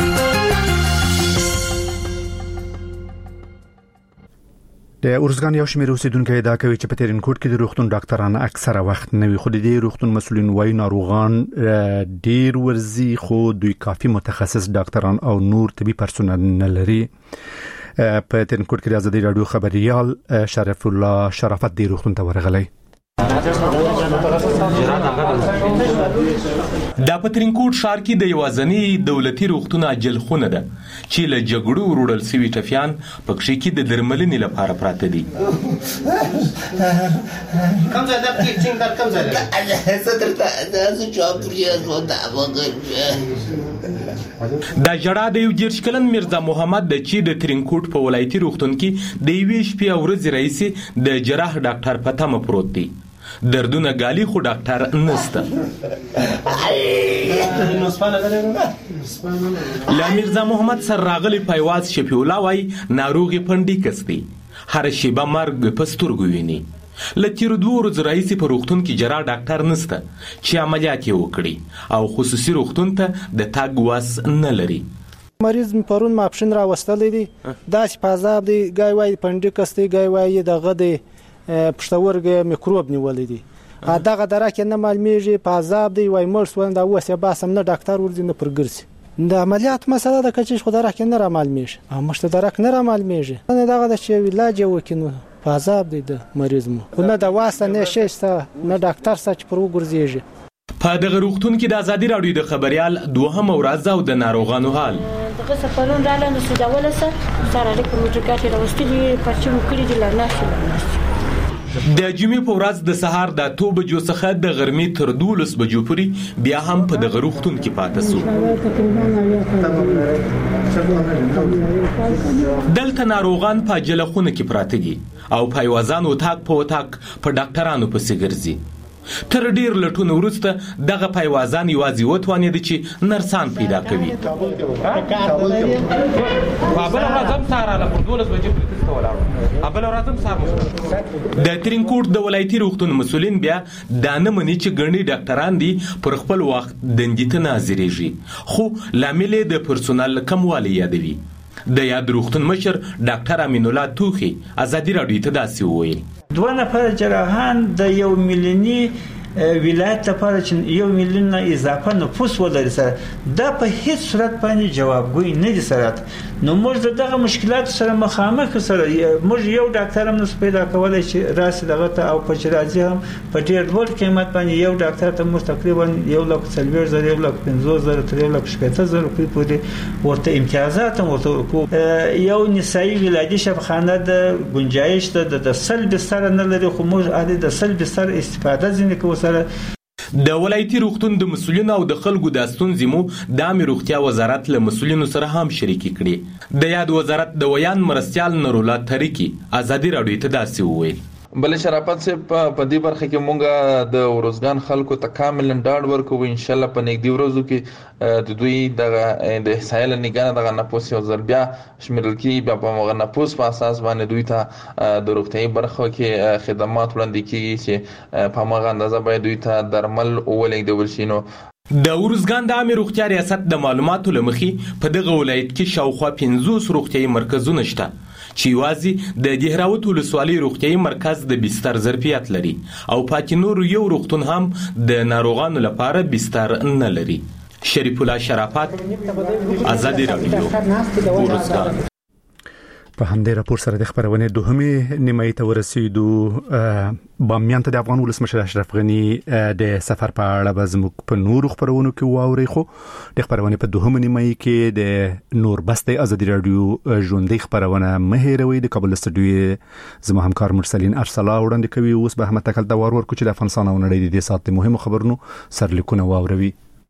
د اورزګان یو شمېر اوسیدونکو دا کوي چې په ترینکوټ کې د روغتون ډاکټران اکثره وخت نه وي، خو د دې روغتون مسؤلین وايي ناروغان ډیر ورزي خو دوی کافي متخصص ډاکټران او نور طبي پرسونل نه لري. په ترینکوټ کې د ازادي رادیو خبريال شرف الله شرافت د روغتون ته ورغلی. دا په ترینکوټ ښار کې د یوازنی دولتي روغتون اجل خونه ده چې له جګړو وروړل شوي ټپیان پکې کې د درملنې لپاره پراته دي. کوم ځای ده چې څنګه کوم ځای ده صدر ته د چاپریاز و دا دا جړه د یو جرش کلن مرزا محمد د چې د ترینکوټ په ولایتي روغتون کې د یوې شپې او ورځې رئیس د جراح ډاکټر په تمه پروت دی. دردونه ګالي خو ډاکټر نشته. لا مرزا محمد سر راغلی پایواز شفیع الله وای ناروغي پنډیکس دی، هر شیبه مرګ په سترګو ویني. لتیر دوه ورځې رئیس په روغتون کې جراح ډاکټر نشته چې عملیات یې وکړي او خصوصي روغتون ته د تاګ واس نه لري. مریض پرون ماپښین را وستلې دي، داسې پازاب دی، ګای وای پنډیکس دی، ګای وای دغه دی پښتورګي میکروب نیولې دي. دغه درک نه معلومیږي پازاب دی وای مرس وند او وسه باسم نه ډاکټر ورځي نه پرګرسي. د عملیات مسله د کچې خو درک نه را معلومیږي، او مشته درک نه را معلومیږي. نه دغه د چې علاج وکینو پازاب دی د مریض مو نه د واسه نه شېسته نه ډاکټر سچ پر وګرځيږي. په دغه روغتون کې د ازادي رادیو د خبريال دوهم ورځ او د ناروغانو حال دغه سفرون را لاندې سوداول سره سره د کومټیکاتي راوستي پرچم کړی دي لرناسي. د جمعې په ورځ د سهار د اته بجو څخه د غرمې تر دولس بجو پورې بیا هم په دغه روغتون کې پاتې شو. دلته ناروغان په جلخونه کې پراته دي او پایوازان وتاک په وتاک په ډاکټرانو پسې ګرځي. تر ډیر لټون وروسته دغه پایوازان یوازې وتوانېد چې نرسان پیدا کوي. د ترینکوټ د ولایتي روغتون مسؤلین بیا دا نه مني چې ګڼي ډاکټران دي پر خپل وخت دندې ته ناظریږي، خو لامل د پرسونل کموالی یادوي. د یاد روغتون مشر ډاکټر امین الله توخی ازادي راډیو ته داسې وویل: دوه نفر جراحان د یو میلیوني ولایت لپاره چې یو میلیون اضافه نفوس ولري سره دا په هیڅ صورت باندې جوابګوی نه دي سره. نو موږ دغه مشکلات سره مخامخ سره موږ یو ډاکټر هم نس پیدا کولای چې راسي دغه ته او په راځي هم په ډیر ډول قیمت باندې یو ډاکټر ته موږ تقریبا یو لک څلور زره یو لک پنځوس زره تر یو لک شپږ زره روپۍ پورې ورته امتیازات هم ورته ورکو. یو نسایي ولادي شفاخانه د گنجایش ته د سل بستر نه لري، خو موږ عادي د سل بستر استفاده ځینې کوو. د ولایتي روغتون د مسؤلینو او د خلکو د ستونزې مو د عامه روغتیا وزارت له مسؤلینو سره هم شریکې کړې. د یاد وزارت د ویان مرستیال نورالله طریقي ازادي راډیو ته داسې وویل: بل شرافت سے په دې برخه کې مونږه د ورزګان خلکو ته کامل ډاډ ورکوو. ان شاء الله په نږدې ورځو کې د دوی د د احصایې لنګانه د نفوس یو ځل بیا شمیرل کی بیا په مغه نفوس په اساس باندې دوی ته د روغتیايي برخه کې خدمات وړاندې کیږي چې په مغه اندازه باید دوی ته درمل ولېږدول شي. نو د ورزګان د عامه روغتیا ریاست د معلوماتو لمخې په دغه ولایت کې شاوخوا پنځوس روغتیايي مرکزونه شته چې یوازې د دهراوت ولسوالۍ روغتیايي مرکز د بستر ظرفیت لري او پاتې نور یو روغتون هم د ناروغانو لپاره بستر نه لري. شریف الله شرافت، ازادي راډیو، ورزګان. په همدې راپور سره د خبرونه دوهمه نیمه ته ورسېدو. بامیان ته د افغان ولسمشر اشرف غنی د سفر په اړه زموږ په نور خبرونو کې واوري، خو د خبرونه په دوهمه نیمه کې د نور بسته ازادي راډیو ژوندۍ خبرونه مهیروي. د کابل استودیو زموږ همکار مرسلین ارسلا وړاندې کوي. اوس به احمد تکل د وار ورکو چې د افغانستان او نړۍ د سات مهمو خبرونو سرلیکونه واوروي.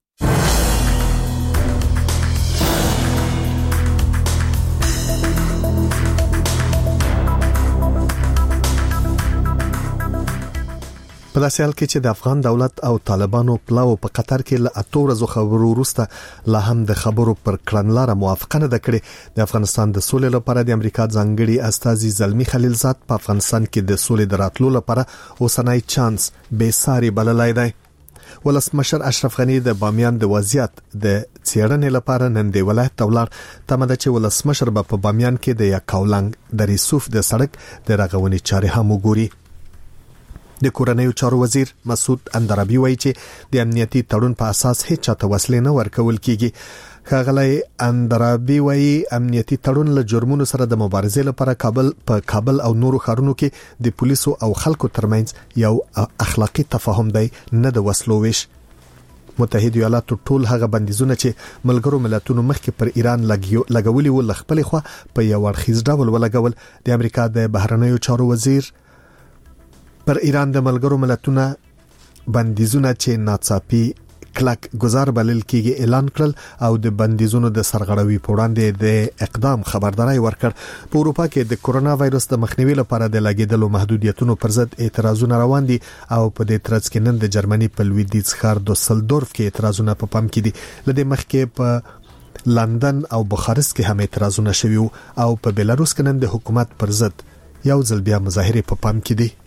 په داسې حال کې چې د افغان دولت او طالبانو پلاو په قطر کې له اتو ورځو خبرو وروسته لا هم د خبرو پر کړنلاره موافقه نه کړې، د افغانستان د سولې لپاره د امریکا ځانګړي استازي زلمی خلیلزاد په افغانستان کې د سولې دراتلو لپاره اوسنۍ چانس به ساري بللای دی. ولسمشر اشرف غنی د بامیان د وضعیت د څېړنې لپاره نن د ولایت تولار تمه چې ولسمشر به په بامیان کې د یکاولنګ د ریسوف د سړک د رغونې چارې هم وګوري. د کورنیو چارو وزیر مسعود اندرابي وایي چې د امنیتي تړون په اساس هیڅ چاته وسلې نه ورکول کیږي. ښاغلی اندرابي وایي امنیتي تړون له جرمونو سره د مبارزې لپاره کابل په کابل او نورو ښارونو کې د پولیسو او خلکو ترمنځ یو اخلاقی تفاهم دی، نه د وسلو ویش. متحده ایالاتو ټول هغه بندیزونه چې ملګرو ملتونو مخکې پر ایران لګولي و لخپل خو په یو اړخیز ډول ولګول. د امریکا د بهرنیو چارو وزیر پر ایران د ملګرو ملتونو بندیزونه چې ناڅاپي کلک گزار بلل کېږي اعلان کړل او د بندیزونو د سرغړوي په وړاندې د اقدام خبرداري ورکړ. په اروپا کې د کورونا وایرس د مخنیوي لپاره د لګیدلو محدودیتونو پر ضد اعتراضونه روان دي او په دې ترڅ کې نن د جرمني په لویدیځ ښار دوسلدورف کې اعتراضونه په پام کې دي. لدې مخکې په لندن او بخارست کې هم اعتراضونه شوي او په بلاروس کې نن د حکومت پر ضد یو ځل بیا مظاهره په پام کې دي.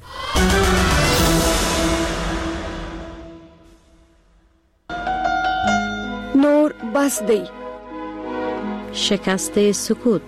نور بس دی شکست سکوت.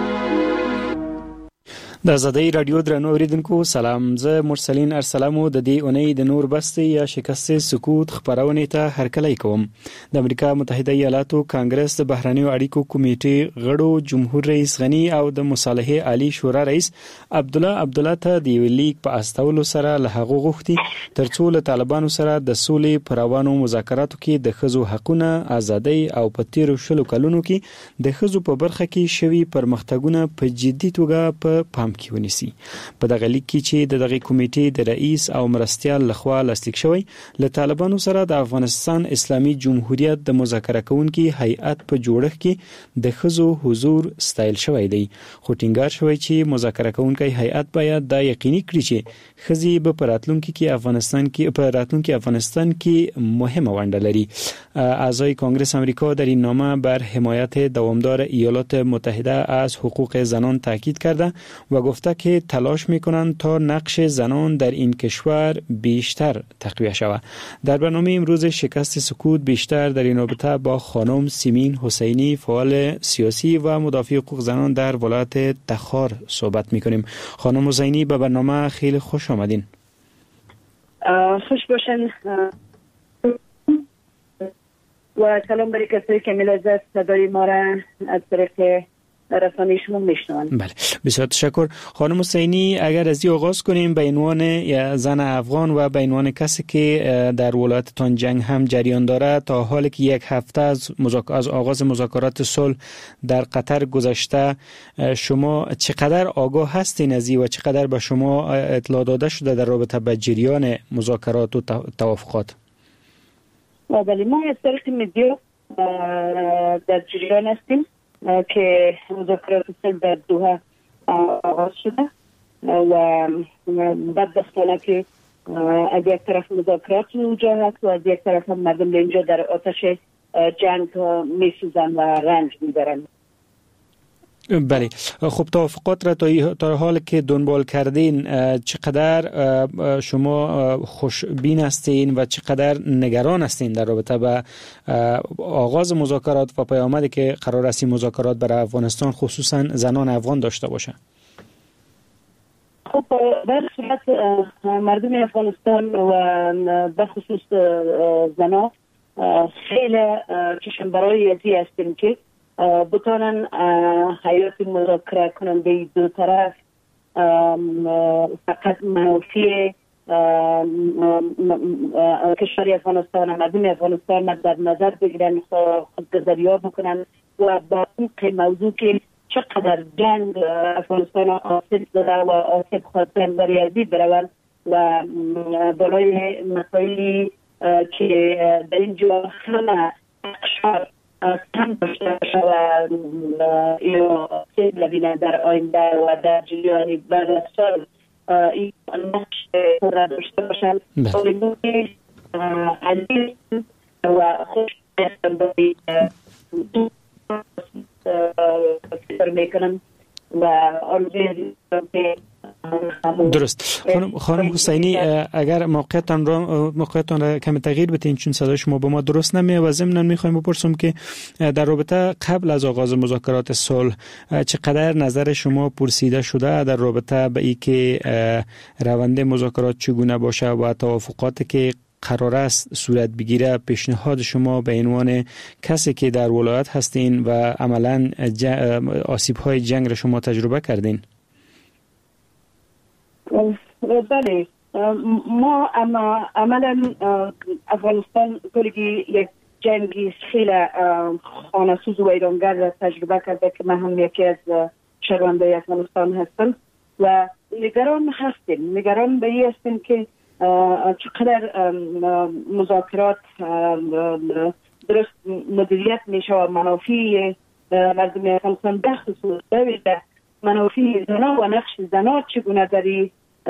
د ازادي رادیو درنو اوریدونکو سلام، زه مرسلین ارسلامو د دې اونۍ د نور بسته یا شکست سکوت خبرونه ته هرکلی کوم. د امریکا متحده ایالاتو کانګرس د بهرنیو اړیکو کمیټې غړو جمهور رئیس غنی او د مصالحه عالی شورا رئیس عبد الله عبد الله ته د لیک په استولو سره له هغه غوښتي ترڅو له طالبانو سره د سولې پروانو مذاکراتو کې د خزو حقونه، ازادي او په تیر شلو کلونو کې د خزو په برخه کې شوی پرمختګونه په جدي توګه په پام کې ونیسي. په دغه لیک کې چې د دغه کمیټې د رئیس او مرستیال لخوا لاسلیک شوی له طالبانو سره د افغانستان اسلامي جمهوریت د مذاکره کوونکي هیئت په جوړښت کې د خزو حضور ستایل شوی دی. خو ټینګار شوی چې مذاکره کوونکي هیئت باید دا یقیني کړي چې خزي به په راتلونکي کې افغانستان کې په راتلونکي افغانستان کې مهمه ونډه لري. اعضای کنگره امریکا در این نامه بر حمایت دوامدار ایالات متحده از حقوق زنان تاکید کرده و گفته که تلاش میکنند تا نقش زنان در این کشور بیشتر تقویت شود. در برنامه امروز شکست سکوت بیشتر در این رابطه با خانم سیمین حسینی فعال سیاسی و مدافع حقوق زنان در ولایت تخار صحبت میکنیم. خانم حسینی به برنامه خیلی خوش آمدین. خوش باشین و سلام برای کسایی که ملازم صدای ما را از طریق رسانه شما میشنوند. بله بسیار تشکر. خانم حسینی اگر از این آغاز کنیم به عنوان زن افغان و به عنوان کسی که در ولایتتان جنگ هم جریان داره، تا حالی که یک هفته از, مذاک... از آغاز مذاکرات صلح در قطر گذشته، شما چقدر آگاه هستین از این و چقدر به شما اطلاع داده شده در رابطه با جریان مذاکرات و توافقات؟ بله ما از طریق مدیا در جریان هستیم که مذاکرات صلح در دوحه آغاز شده و بدبختانه که از یک طرف مذاکرات اونجا هست و از یک طرف هم مردم اینجا در آتش جنگ میسوزن و رنج میبرن. بله خب توافقات را تا تا حال که دنبال کردین، چقدر شما خوشبین هستین و چقدر نگران هستین در رابطه با آغاز مذاکرات و پیامدی که قرار است مذاکرات برای افغانستان خصوصا زنان افغان داشته باشه؟ خب در صورت مردم افغانستان و به خصوص زنان خیلی چشم برای ازی هستیم که بتونن حیات مذاکره کننده دو طرف فقط منافع کشور افغانستان و مردم افغانستان در نظر بگیرن، خودگذری‌ها بکنن و با این موضوع که چقدر جنگ افغانستان آسیب زده و آسیب خواستن برای ازی بروند و بالای مسائلی که در اینجا همه اقشار کم داشته و یا سیب لبینه در آینده و در جریان بعد از سال این نقش را داشته باشند آینده عزیز و خوش برای فکر میکنم و آرزوی که درست. خانم خانم حسینی اگر موقعتان را موقعتان را کمی تغییر بدین چون صدای شما به ما درست نمیاد و ضمن میخوایم بپرسم که در رابطه قبل از آغاز مذاکرات صلح چقدر نظر شما پرسیده شده در رابطه به اینکه روند مذاکرات چگونه باشه و توافقاتی که قرار است صورت بگیره، پیشنهاد شما به عنوان کسی که در ولایت هستین و عملاً آسیب‌های جنگ را شما تجربه کردین؟ بله ما اما عملا افغانستان کلی یک جنگی خیلی خانه‌سوز و ویرانگر را تجربه کرده که من هم یکی از شهروندان افغانستان هستم و نگران هستیم نگران به این هستیم که چقدر مذاکرات درست مدیریت میشه و منافع مردم افغانستان به خصوص به منافع زنا و نقش زنا چگونه داری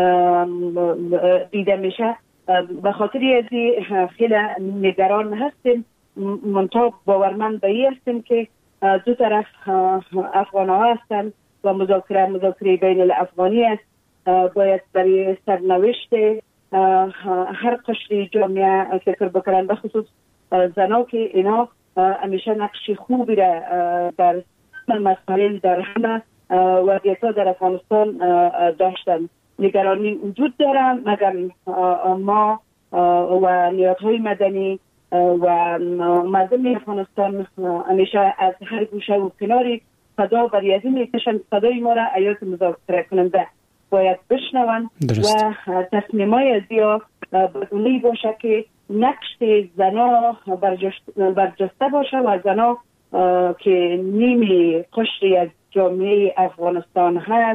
دیده میشه. به خاطر ازی خیلی نگران هستیم، منطقه باورمند به این هستیم که دو طرف افغان ها هستند و مذاکره مذاکره بین الافغانی است. باید برای سرنوشت هر قشر جامعه فکر بکنن، به خصوص زنا که اینا همیشه نقش خوبی را در مسائل در همه وضعیت‌ها در افغانستان داشتن. نگرانی وجود داره مگر ما و نیروهای مدنی و مردم افغانستان همیشه از هر گوشه و کناری صدا برای ازی میکشن. صدای ما را ایالات مذاکره کننده باید بشنون و تصمیمای ازیا بدونی باشه که نقش زنا برجسته باشه و زنا که نیمی قشری از جامعه افغانستان هست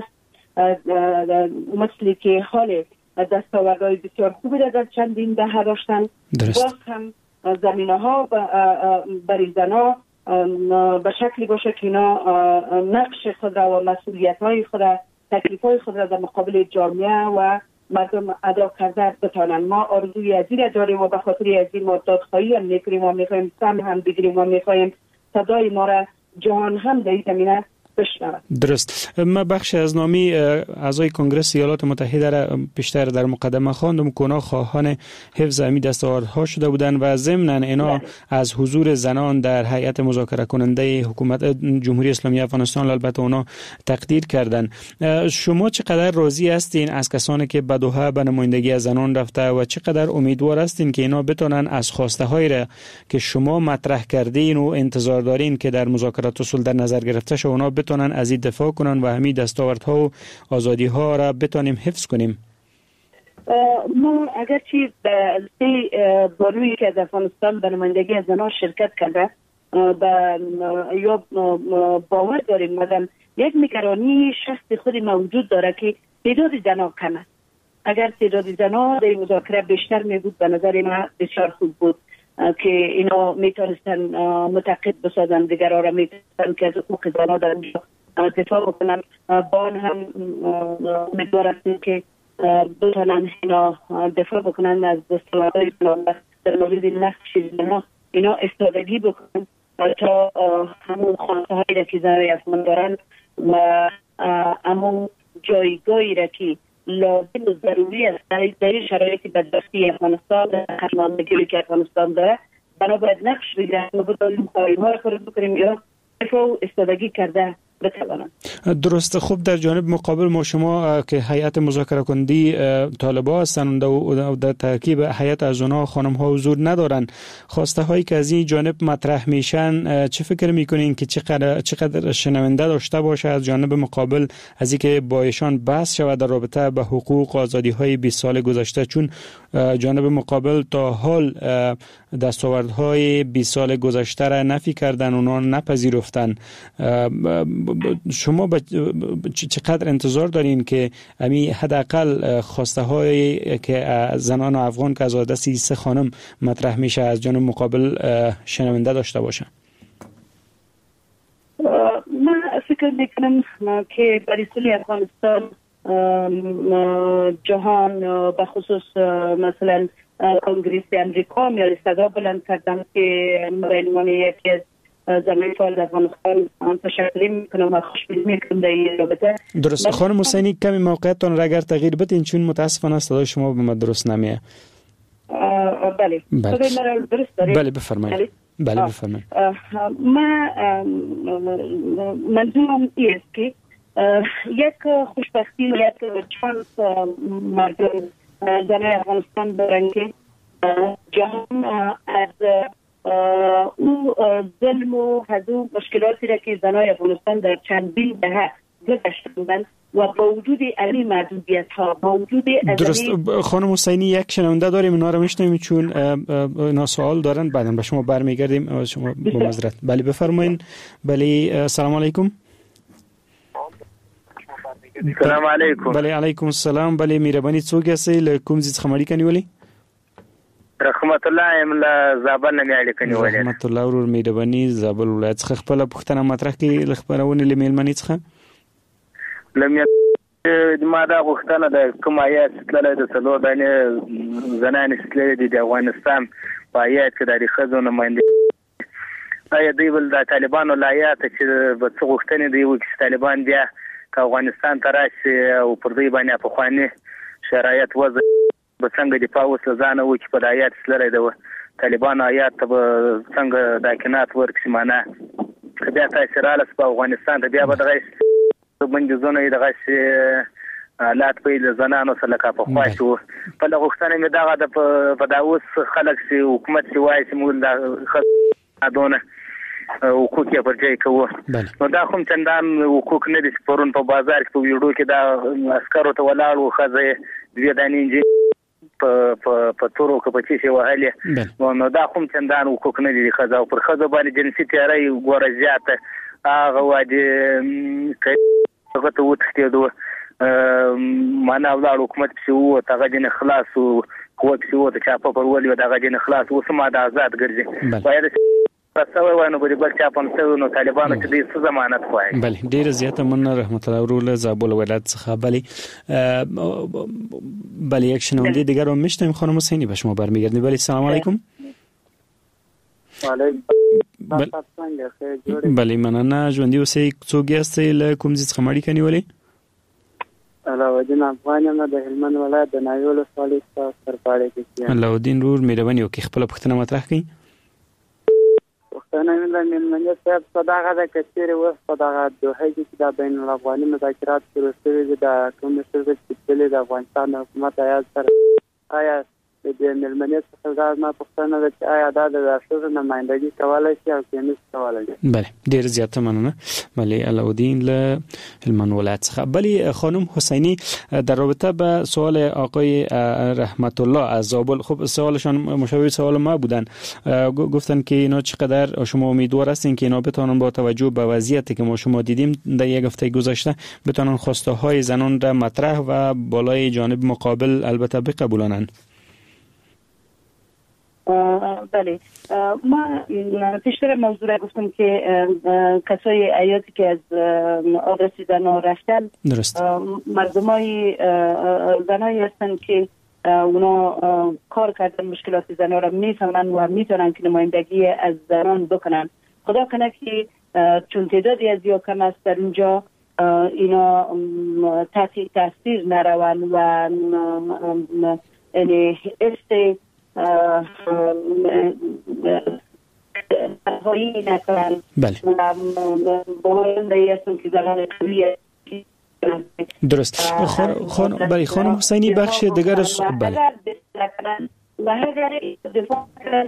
مثل که حال دستاوردهای بسیار خوبی را در چندین دهه داشتن. باز هم زمینه‌ها برای زنها به شکلی باشه که اینا نقش خود را و مسئولیت‌های خود را، تکلیف‌های خود را در مقابل جامعه و مردم ادا کرده بتانن. ما آرزوی از این داریم و به خاطر از این ما دادخواهی هم می‌کنیم و می‌خوایم سهم هم بگیریم و می‌خوایم صدای ما را جهان هم در این زمینه بشنود. درست. ما بخش از نامی اعضای کنگره ایالات متحده را بیشتر در مقدمه خواندم که اونا خواهان حفظ امی دستاوردها شده بودند و ضمناً اینا بله. از حضور زنان در هیئت مذاکره کننده حکومت جمهوری اسلامی افغانستان البته اونا تقدیر کردند. شما چقدر راضی هستین از کسانی که به دوحه به نمایندگی از زنان رفته و چقدر امیدوار هستین که اینا بتونن از خواسته های را که شما مطرح کردین و انتظار دارین که در مذاکرات اصول در نظر گرفته شه اونا بتونن از این دفاع کنن و همین دستاوردها و آزادی ها را بتونیم حفظ کنیم؟ ما اگرچه به سه بارویی که در افغانستان به نمایندگی از زنان شرکت کرده یا باور داریم مدام یک نگرانی شخص خود موجود داره که تعداد زنان کم است. اگر تعداد زنان در مذاکره بیشتر می بود به نظر ما بسیار خوب بود که اینا میتونستن متقید بسازن دیگر را میتونستن که از حقوق زنان در اونجا دفاع بکنن. با آن هم امیدوار هستیم که بتونن اینا دفاع بکنن از دستاوردهای زنان در مورد نقش زنان اینا استادگی بکنن تا همون خواسته هایی را که زنای افغان دارن و همون جایگاهی را که لازم و ضروری است در شرایط بدبختی افغانستان خشماندگی که افغانستان داره بنا باید نقش بگیرن و بتونیم قایم‌ها را خود بکنیم یا دفاع و استادگی کرده بتوانند. درست. خوب در جانب مقابل ما شما که هیئت مذاکره کننده طالبان هستند و در ترکیب هیئت از اونها خانم ها حضور ندارن، خواسته هایی که از این جانب مطرح میشن چه فکر میکنین که چقدر چقدر شنونده داشته باشه از جانب مقابل از اینکه با ایشان بحث شود در رابطه به حقوق و آزادی های بیست سال گذشته، چون جانب مقابل تا حال دستاوردهای بیست سال گذشته را نفی کردن، اونها نپذیرفتن. شما چقدر انتظار دارین که امی حداقل خواسته هایی که زنان افغان که از دست سه خانم مطرح میشه از جانب مقابل شنونده داشته باشه؟ من فکر میکنم که برای سوی افغانستان جهان به خصوص مثلا کنگره امریکا میاد صدا بلند کردن که مرایمان یکی از زمین فعال در افغانستان تشکر میکنم و خوشبینی میکنم در این رابطه. درست. خانم حسینی کمی موقعیتتان را اگر تغییر بدین چون متاسفانه صدای شما به من درست نمیه. بله. بله. درست دارید؟ بله بفرمایید. بله بفرمایید. من منظورم این است که یک خوشبختی و یک چانس مردم زنای افغانستان دارن که جهان از او ظلم و از او مشکلاتی را که زنای افغانستان در چندین دهه گذشته بودند و با وجود علی محدودیت ها با وجود درست. خانم حسینی یک شنونده داریم اونا رو میشنویم چون اینا سوال دارن بعداً به شما برمیگردیم. شما با معذرت. بله بفرمایین. بله سلام علیکم. سلام علیکم. بله علیکم السلام. بله مهرباني څوک یې له کوم ځای څخه مړی کنيولې؟ رحمت الله یم له زابل نه مړی کنيولې. رحمت الله ورور مهرباني زابل ولایت څخه خپل پښتنه مطرح کې لخبرونه لمیلمنې څخه لمه ما دا غوښتنه د کوم آیات تللی د څلور دانې زنانې تللی د افغانستان په آیات کې د خزو نماینده آیا دی ول د طالبانو لایات چې په څو غوښتنې دی و چې طالبان بیا که افغانستان ته راشي او پر دې باندې په خواني شرایط وضع به څنګه دفاع وسله ځانه و چې په آیات سره د طالبان آیات ته څنګه د کنات ورکشي معنا بیا تاسو رااله په افغانستان ته بیا به دغه باندې زونه دغه حالات په زنانو سره کا په خواشو په لغښتنه مې دغه د په داوس خلک سي حکومت سي وایي چې موږ د ادونه حقوق یې پرځای کوو نو دا کوم چندان حقوق نه دي پرون په بازار کې په ویډیو کې دا عسکرو ته ولاړ و خزه دوی د انجین په په په تورو کې په چی شي وهاله نو دا کوم چندان حقوق نه دي خزه پر خزه باندې جنسي تیاری ګوره زیاته هغه وادي هغه ته وتښتېدو معنا ولر حکومت په وو تاګه جن خلاص او قوت په وو ته چاپه پر ولي دغه جن خلاص او سم د آزاد ګرځي باید تاسو وایو نو بل چا په نسو نو طالبانو چې د ضمانت وایي بله ډیر زیاته من رحمت الله ورول زابل ولایت څخه بله بله یک شنونده دیگر رو میشنویم خانم حسینی به شما برمیگردیم. بله سلام علیکم. بله مننه ژوندۍ اوسئ. څوک یاستئ له کوم ځای څخه اړیکه نیولې؟ علاوالدین افغان یم د هلمند ولایت د ناوې ولسوالۍ څخه سرپاړی کې یم. علاوالدین رور مهرباني وکړئ خپله پوښتنه مطرح کړئ. پښتانه مې مېلمنې صاحب په دغه د که چېرې اوس په دغه دوحې کې چې دا بین الافغاني مذاکرات شروع شوي دي د کومې ښځې چې تللې د افغانستان د حکومت ایاز سره آیا د دې مېلمنې څخه دا زما پوښتنه ده چې آیا دا د ښځو نمایندګي کولی شي او که نشي کولی شي؟ بله ډېر زیاته مننه. بله علاوالدین له هلمند ولایت څخه. بله خانم حسینی در رابطه به سوال آقای رحمت الله از زابل، خب سوالشان مشابه سوال ما بودن، گفتن که اینا چقدر شما امیدوار هستین که اینا بتونن با توجه به وضعیتی که ما شما دیدیم در یک هفته گذشته بتونن خواسته های زنان را مطرح و بالای جانب مقابل البته بقبولانند؟ بله ما پیشتر موضوع را گفتم که کسای ایاتی که از آدرس زنها رفتن مردمای زنایی هستند که اونا کار کردن مشکلات زنها را میفهمن و میتونن که نمایندگی از زنان بکنن. خدا کنه که چون تعدادی از یا کم است در اونجا اینا تحت تاثیر نرون و یعنی است هایی نکنن. بله درست. خانم بله خانم حسینی بخش دیگر بله و اگر دفاع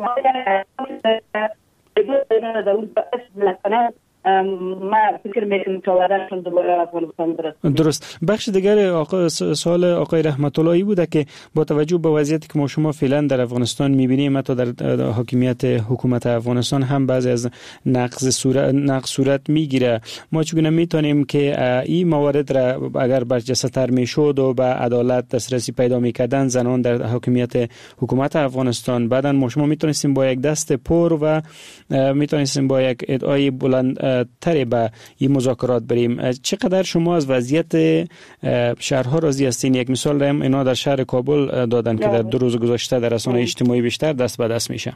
کنن ما فکر میکنم که وادارشون دوباره افغانستان برسه. درست. بخش دیگر آقا سوال آقای رحمت اللهی بوده که با توجه به وضعیتی که ما شما فعلا در افغانستان میبینیم حتی در حاکمیت حکومت افغانستان هم بعضی از نقض صورت نقض صورت میگیره، ما چگونه میتونیم که این موارد را اگر برجسته‌تر میشد و به عدالت دسترسی پیدا میکردن زنان در حاکمیت حکومت افغانستان بعداً ما شما میتونستیم با یک دست پر و میتونستیم با یک ادعای بلند تری به این مذاکرات بریم. چقدر شما از وضعیت شهرها راضی هستین؟ یک مثال هم اینا در شهر کابل دادن که در دو روز گذشته در رسانه‌های اجتماعی بیشتر دست به دست میشه.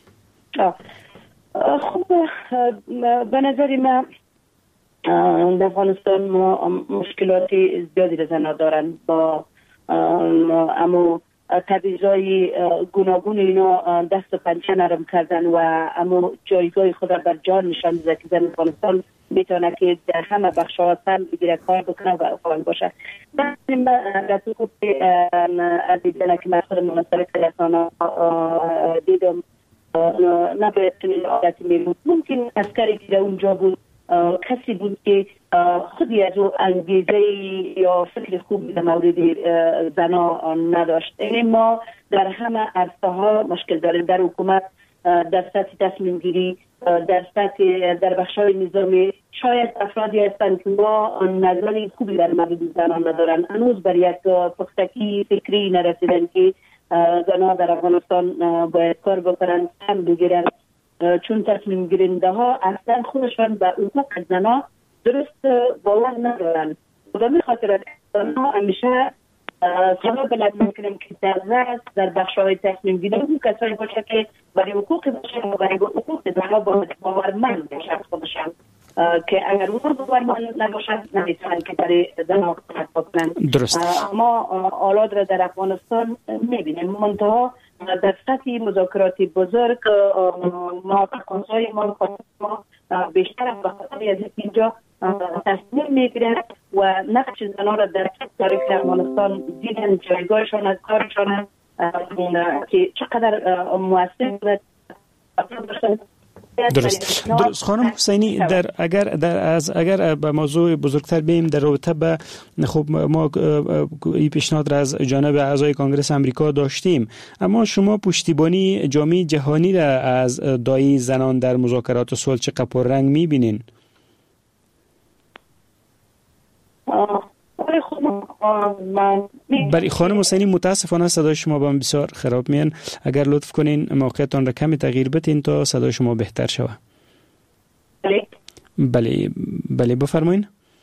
خب به نظر من در افغانستان ما مشکلات زیادی را زنها دارن با اما تبعیضای گوناگون اینا دست و پنجه نرم کردن و اما جایگاه خود بر جان نشان میده که زن افغانستان میتونه که در همه بخش‌ها سر بگیره کار بکنه و فعال باشه. من در تو از دیدن که من خودم مناسب رسانه دیدم نباید چنین عادتی میبود. ممکن عسکری که در اونجا بود کسی بود که خودی از او انگیزه یا فکر خوب در مورد زنا نداشت. یعنی ما در همه عرصه ها مشکل داریم، در حکومت، در سطح تصمیم گیری، در سطح در بخش‌های نظامی. شاید افرادی هستند که ما نظری خوبی در مورد زنان ندارن، هنوز بر یک پختگی فکری نرسیدن که زنان در افغانستان باید کار بکنن، هم بگیرن، چون تصمیم گیرنده ها اصلا خودشان به حقوق زنان درست باور ندارن. و به خاطر زنان همیشه سبب بلد میکنیم که در رأس در بخش‌های تصمیم گیری اون کسایی باشه که برای حقوق باشه و برای حقوق زنان باورمند باشن خودشان، که اگر اون باورمند نباشن نمیتونن که برای زنان کمک بکنن. درست. ما آلات را در افغانستان میبینیم منتها در سطح مذاکراتی بزرگ ما تقاضای ما ما بیشتر به خاطر از اینجا تصمیم میگیرن و نقش زنان را در تاریخ افغانستان دیدن، جایگاهشان از کارشان که چقدر مؤثر بود. درست. درست. خانم حسینی در اگر در از اگر به موضوع بزرگتر بیم در رابطه به خب ما این پیشنهاد را از جانب اعضای کنگره آمریکا داشتیم، اما شما پشتیبانی جامعه جهانی را از دایی زنان در مذاکرات صلح چقدر پررنگ می‌بینین؟ برای خود ما. برای خانم حسینی متاسفانه صدای شما با من بسیار خراب میان. اگر لطف کنین موقعتان را کمی تغییر بدین تا صدای شما بهتر شود. بله بله بله بفرمایین.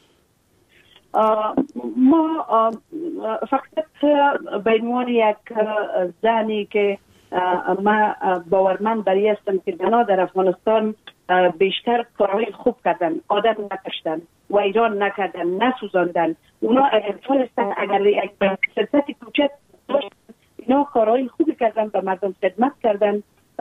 ما فقط به عنوان یک زنی که ما باورمند بری هستم که زنها در افغانستان بیشتر کارهای خوب کردن، آدم نکشتن و ایران نکردن، نسوزاندن. اونا اگر تونستن اگر یک سلسله کوچک داشتن اینا کارهای خوبی کردن، به مردم خدمت کردن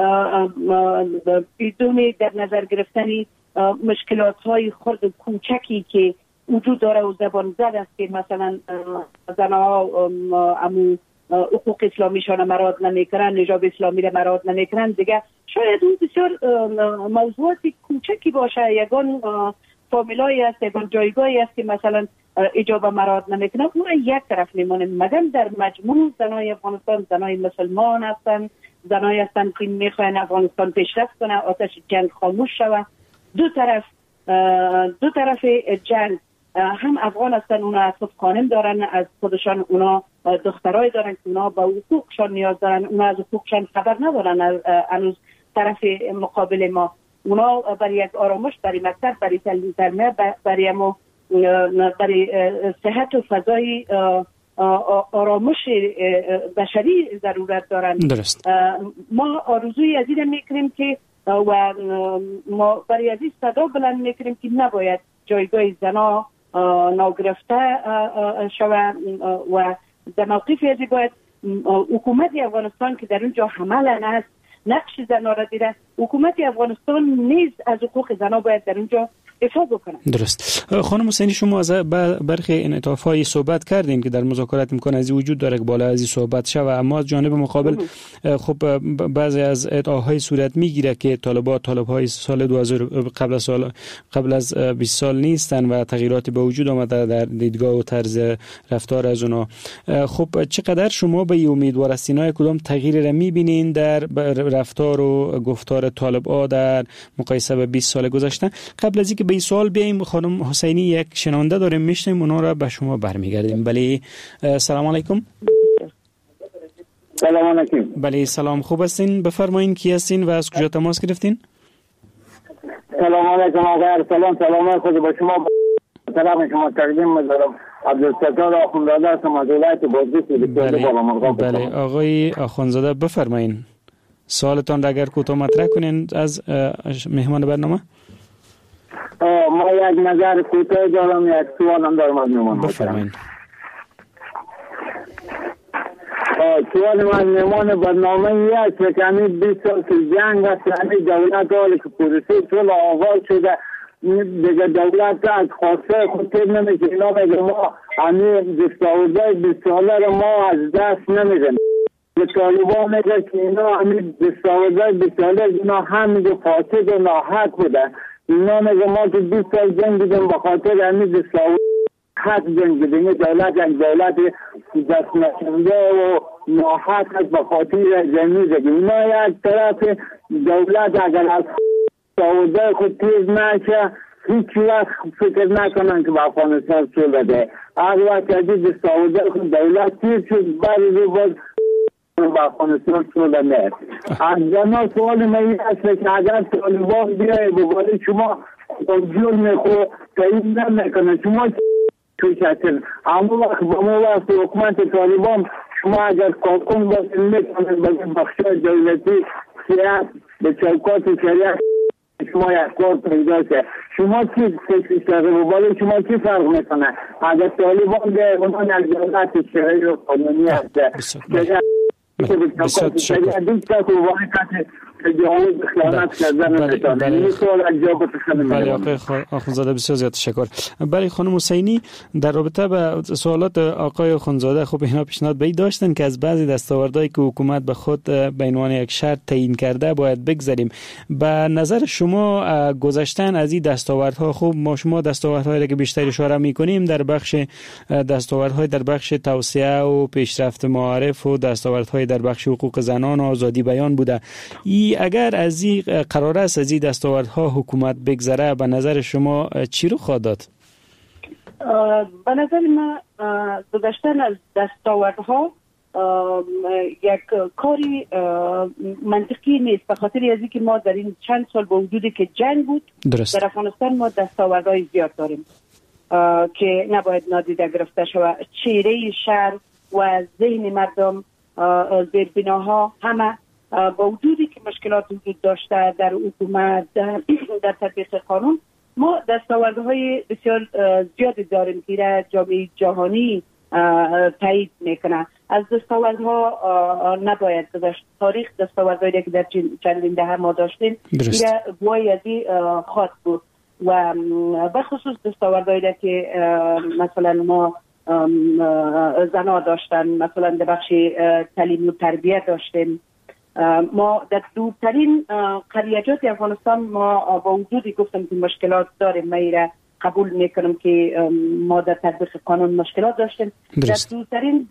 بدون در نظر گرفتن مشکلات های خرد و کوچکی که وجود داره و زبان زد است که مثلا زنها امو حقوق اسلامیشان مراد نمیکنن، نژاد اسلامی را مراد نمیکنن دیگه. شاید اون بسیار موضوعات کوچکی باشه، یگان فامیلایی است، یگان جایگاهی است که مثلا اجابه مراد نمیکنن، اون یک طرف میمونه. مگر در مجموع زنای افغانستان زنای مسلمان هستن، زنای هستن که میخواین افغانستان پیشرفت کنه، آتش جنگ خاموش شود. دو طرف دو طرف جنگ هم افغان هستن، اونا اصف خانم دارن از خودشان، اونا دخترای دارن که اونا با حقوقشان نیاز دارن، اونا از حقوقشان خبر ندارن. هنوز طرف مقابل ما اونا برای یک آرامش، برای مکتب، برای تربیت، برای ما برای صحت و فضای آرامش بشری ضرورت دارن. درست. ما آرزوی از این میکنیم که و ما برای از این صدا بلند میکنیم که نباید جایگاه زنا ناگرفته شود و در موقفی ازی باید حکومت افغانستان که در اونجا حمل است نقش زنا را دیده، حکومت افغانستان نیز از حقوق زنا باید در اونجا افاده بکنه. درست. خانم حسینی شما از برخی انعطاف‌های صحبت کردین که در مذاکرات امکان از وجود داره که بالا از این صحبت شود، اما از جانب مقابل خب بعضی از ادعاهای صورت میگیره که طالبان طالب‌های سال دو هزار قبل از سال قبل از بیست سال نیستن و تغییراتی به وجود آمده در دیدگاه و طرز رفتار از اونا. خب چقدر شما به این امیدوار هستین؟ کدام تغییری را می‌بینین در رفتار و گفتار طالبان در مقایسه با بیست سال گذشته؟ قبل از اینکه به این سوال بیاییم خانم حسینی یک شنونده داریم میشنیم، اونا را به شما برمیگردیم. بله سلام علیکم. سلام علیکم. بله سلام، خوب هستین؟ بفرمایین کی هستین و از کجا تماس گرفتین؟ سلام علیکم آقای سلام سلام خود با شما سلام شما تقدیم می‌کنم. عبدالستار آخوندزاده هستم از ولایت بازرس. بله بله آقای آخوندزاده بفرمایین سوالتان را اگر کوتاه مطرح کنین از مهمان برنامه. ما یک نظر کوتاه دارم، یک سوال هم دارم از مهمان. بفرمایید. سوال من از مهمان برنامه ای است که همین بیست سال که جنگ است، همین دولت حالی که پروسه طول آغاز شده دیگه دولت از خواسته خود تیر نمیشه. اینا میگه ما همین دستاوردهای بیست ساله رو ما از دست نمیدیم. به طالبان میگه که اینا همین دستاوردهای بیست ساله اینا هم میگه فاسد و ناحق بوده. اینا میگه ما که بیست سال جنگ دیدیم به خاطر همین دستاورد حق جنگ دیدیم. دولت یک دولت دست نشنده و ناحق است به خاطر جنگی دیگه. اینا یک طرف دولت اگر از دستاوردهای خود تیز نشه هیچ وقت فکر نکنن که به افغانستان صلح بده. هر وقت از دستاوردهای خود دولت تیز شد بعد رو باز به افغانستان صلح نه. از جنا سوال من است که اگر طالبان بیایه بباره شما جرم خود تعیین نمیکنه، شما چی کردن؟ اما وقت با ما وقت حکومت طالبان شما اگر کارکن باشید میتونید به بخشای دولتی سیاست به چوکات شریعت شما یک کار پیدا شه. شما چی فکر کرده بباره شما چی فرق میکنه؟ اگر طالبان به اونان یک دولت شرعی و قانونی هسته بسیار تشکر. بله آقای آخوندزاده بسیار زیاد تشکر. برای خانم حسینی در رابطه با سوالات آقای آخوندزاده خب اینا پیشنهاد به داشتن که از بعضی دستاوردهایی که حکومت به خود به عنوان یک شرط تعیین کرده باید بگذریم. به نظر شما گذشتن از این دستاوردها خب ما شما دستاوردهایی که بیشتر اشاره می‌کنیم در بخش دستاوردهای در بخش توسعه و پیشرفت معارف و دستاوردهای در بخش حقوق زنان و آزادی بیان بوده. ای اگر از این قرار است از این دستاوردها حکومت بگذره به نظر شما چی رو خواهد داد؟ به نظر من گذشتن از دستاوردها یک کاری منطقی نیست، به خاطر از اینکه ما در این چند سال با وجودی که جنگ بود درست. در افغانستان ما دستاوردهای زیاد داریم که نباید نادیده گرفته شود. چهره شهر و ذهن مردم، زیربناها، همه با وجودی که مشکلات وجود داشته در حکومت، در, در تطبیق قانون، ما دستاوردهای بسیار زیادی داریم که جامعه جهانی تایید میکنه. از دستاوردها نباید گذشت. تاریخ دستاوردهایی که در چندین دهه ما داشتیم دیگه گواهی از این خاص بود و بخصوص دستاوردهایی که مثلا ما زنا داشتن، مثلا در بخش تعلیم و تربیت داشتیم. ما در دورترین قریجات افغانستان ما با وجودی گفتم که مشکلات داریم، ما ایره قبول میکنم که ما در تطبیق قانون مشکلات داشتیم. درست. در دورترین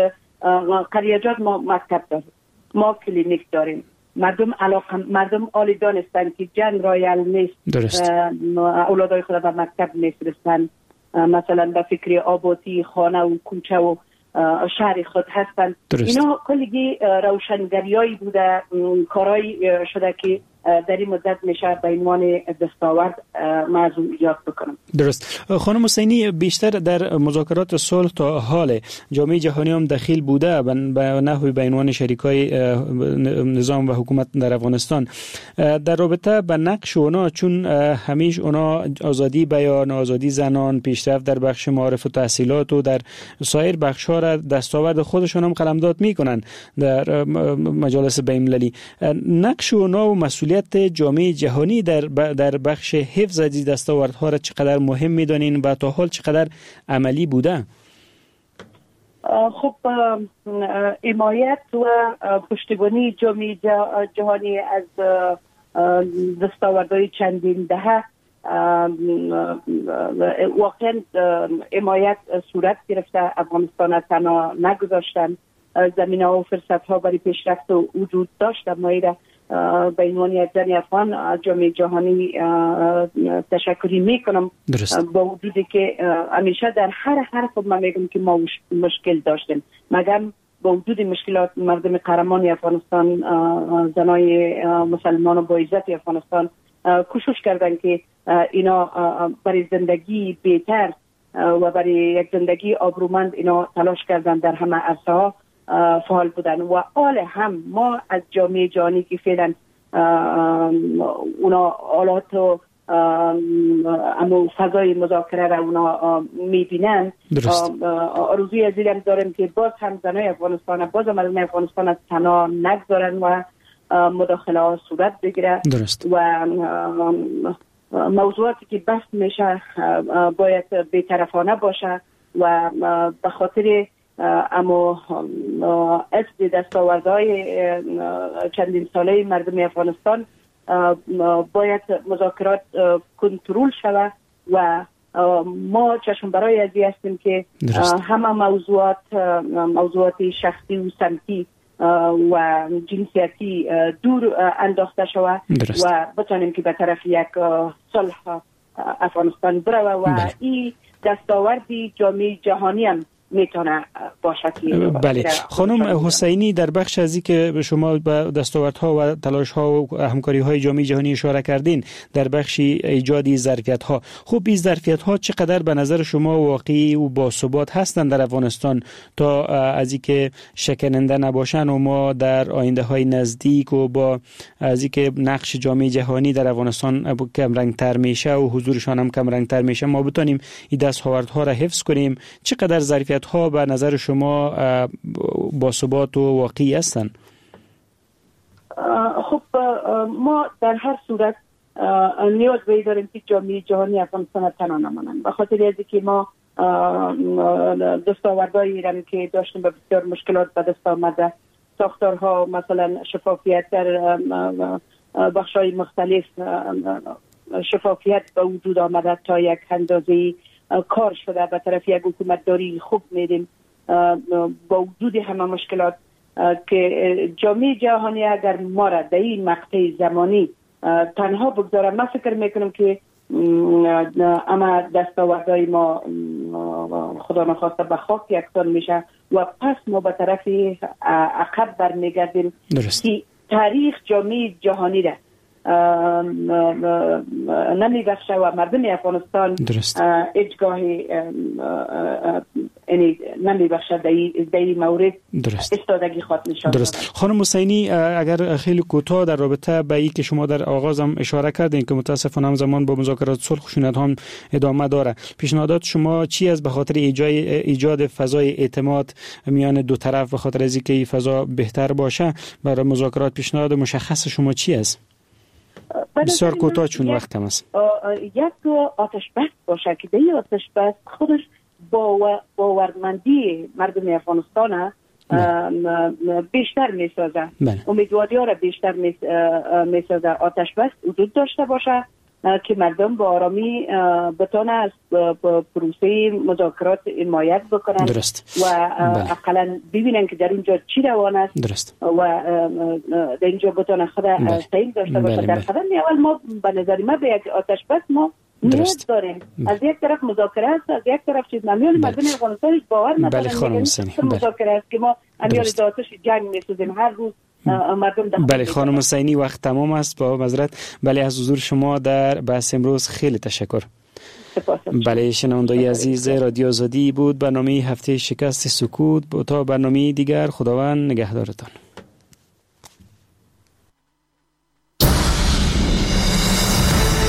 قریجات ما مکتب داریم، ما کلینیک داریم. مردم علاقه مردم عالی دانستن که جنگ رایل نیست، اولادای خود به مکتب میفرستن، مثلا به فکر آبادی خانه و کوچه و شهر خود هستند. اینا کلیگی روشنگریایی بوده، کارایی شده که در این مدت میشه به عنوان دستاورد موضوع یاد بکنم. درست. خانم حسینی، بیشتر در مذاکرات صلح تا حال جامعه جهانی هم دخیل بوده به نحوی به عنوان شریکای نظام و حکومت در افغانستان. در رابطه به نقش اونا، چون همیشه اونا آزادی بیان، آزادی زنان، پیشرفت در بخش معارف و تحصیلات و در سایر بخش‌ها را دستاورد خودشون هم قلمداد میکنن در مجالس بین‌المللی. نقش اونا و مسئولیت جامعه جهانی در در بخش حفظ از دستاوردها را چقدر مهم می‌دانین و تا حال چقدر عملی بوده؟ خب حمایت و پشتیبانی جامعه جهانی از دستاوردهای چندین دهه واقعا حمایت صورت گرفته. افغانستان تنها نگذاشتن، زمینه‌ها و فرصت‌ها برای پیشرفت و وجود داشت. ما ایره به عنوان یک زن افغان از جامعه جهانی تشکری میکنم. با وجودی که همیشه در هر حرف من میگم که ما مشکل داشتیم، مگم با وجود مشکلات مردم قهرمان افغانستان، زنای مسلمان و با عزت افغانستان کوشش کردن که اینا برای زندگی بهتر و برای یک زندگی آبرومند اینا تلاش کردن، در همه عرصه‌ها فعال بودن و آل هم ما از جامعه جهانی که فعلا اونا آلات و اما فضای مذاکره را اونا میبینن. آرزوی از دیدم دارم که باز هم زنای افغانستان، باز هم مردم افغانستان از تنها نگذارن و مداخله ها صورت بگیره و موضوعاتی که بحث میشه باید بی‌طرفانه باشه و به خاطر اما اصل دستاوردهای چندین ساله مردم افغانستان باید مذاکرات کنترل شود و ما چشم برای ازی هستیم که همه موضوعات موضوعات شخصی و سمتی و جنسیتی دور انداخته شود و بتانیم که به طرف یک صلح افغانستان بروه و این دستاوردی جامعه جهانی هم میتونه باشه. بله خانم حسینی، در بخش ازی که شما به دستاوردها و تلاش‌ها و همکاری‌های جامعه جهانی اشاره کردین در بخش ایجاد ظرفیت‌ها، خب این ظرفیت‌ها چقدر به نظر شما واقعی و باثبات هستند در افغانستان تا ازی که شکننده نباشن و ما در آینده‌های نزدیک و با ازی که نقش جامعه جهانی در افغانستان کم رنگ‌تر میشه و حضورشان هم کم رنگ‌تر میشه ما بتونیم این دستاوردها را حفظ کنیم؟ چقدر ظرفیت ها به نظر شما با ثبات و واقعی هستند؟ خب ما در هر صورت نیاز به داریم که جامعه جهانی افغانستان تنها نمانند، به خاطر از اینکه ما دستاوردهایی ایران که داشتیم به بسیار مشکلات به دست آمده، ساختارها مثلا شفافیت در بخش‌های مختلف، شفافیت به وجود آمده تا یک اندازه کار شده به طرف یک حکومت داری خوب میدیم. با وجود همه مشکلات که جامعه جهانی اگر ما را در این مقطع زمانی تنها بگذاره، من فکر میکنم که اما دستاوردهای ما خدا نخواسته به خاک یکسان میشه و پس ما به طرف عقب برمیگردیم که تاریخ جامعه جهانی را نمیبخشه و مردم افغانستان هیچگاه یعنی نمیبخشه در این مورد استادگی خود نشان داده. درست. خانم حسینی اگر خیلی کوتاه در رابطه به این که شما در آغاز هم اشاره کردین که متاسفانه همزمان با مذاکرات صلح خشونت هم ادامه داره، پیشنهادات شما چی است به خاطر ایجاد فضای اعتماد میان دو طرف، به خاطر از اینکه این فضا بهتر باشه برای مذاکرات؟ پیشنهاد مشخص شما چی است؟ بسیار کوتاه چون وقت کم است. یک تو آتش بس باشه که در آتش بس خودش باورمندی مردم افغانستان بیشتر میسازه، امیدواری ها را بیشتر میسازه. آتش بس وجود داشته باشه که مردم با آرامی بتونه از پروسه مذاکرات حمایت بکنن درست. و اقلا ببینن که در اونجا چی روان است درست. و در اینجا بتونه خود تعیین داشته باشه. در قدم اول ما به نظر ما به یک آتش بس ما نیاز داریم. از یک طرف مذاکره است، از یک طرف چیز نمیون مردم افغانستان باور ندارن مذاکره است که ما امیال آتش جنگ میسازیم هر روز. بله خانم حسینی وقت تمام است، با معذرت. بله از حضور شما در بحث امروز خیلی تشکر. بله شنوندگان عزیز رادیو آزادی بود برنامه هفته شکست سکوت. تا برنامه دیگر خداوند نگهدارتان.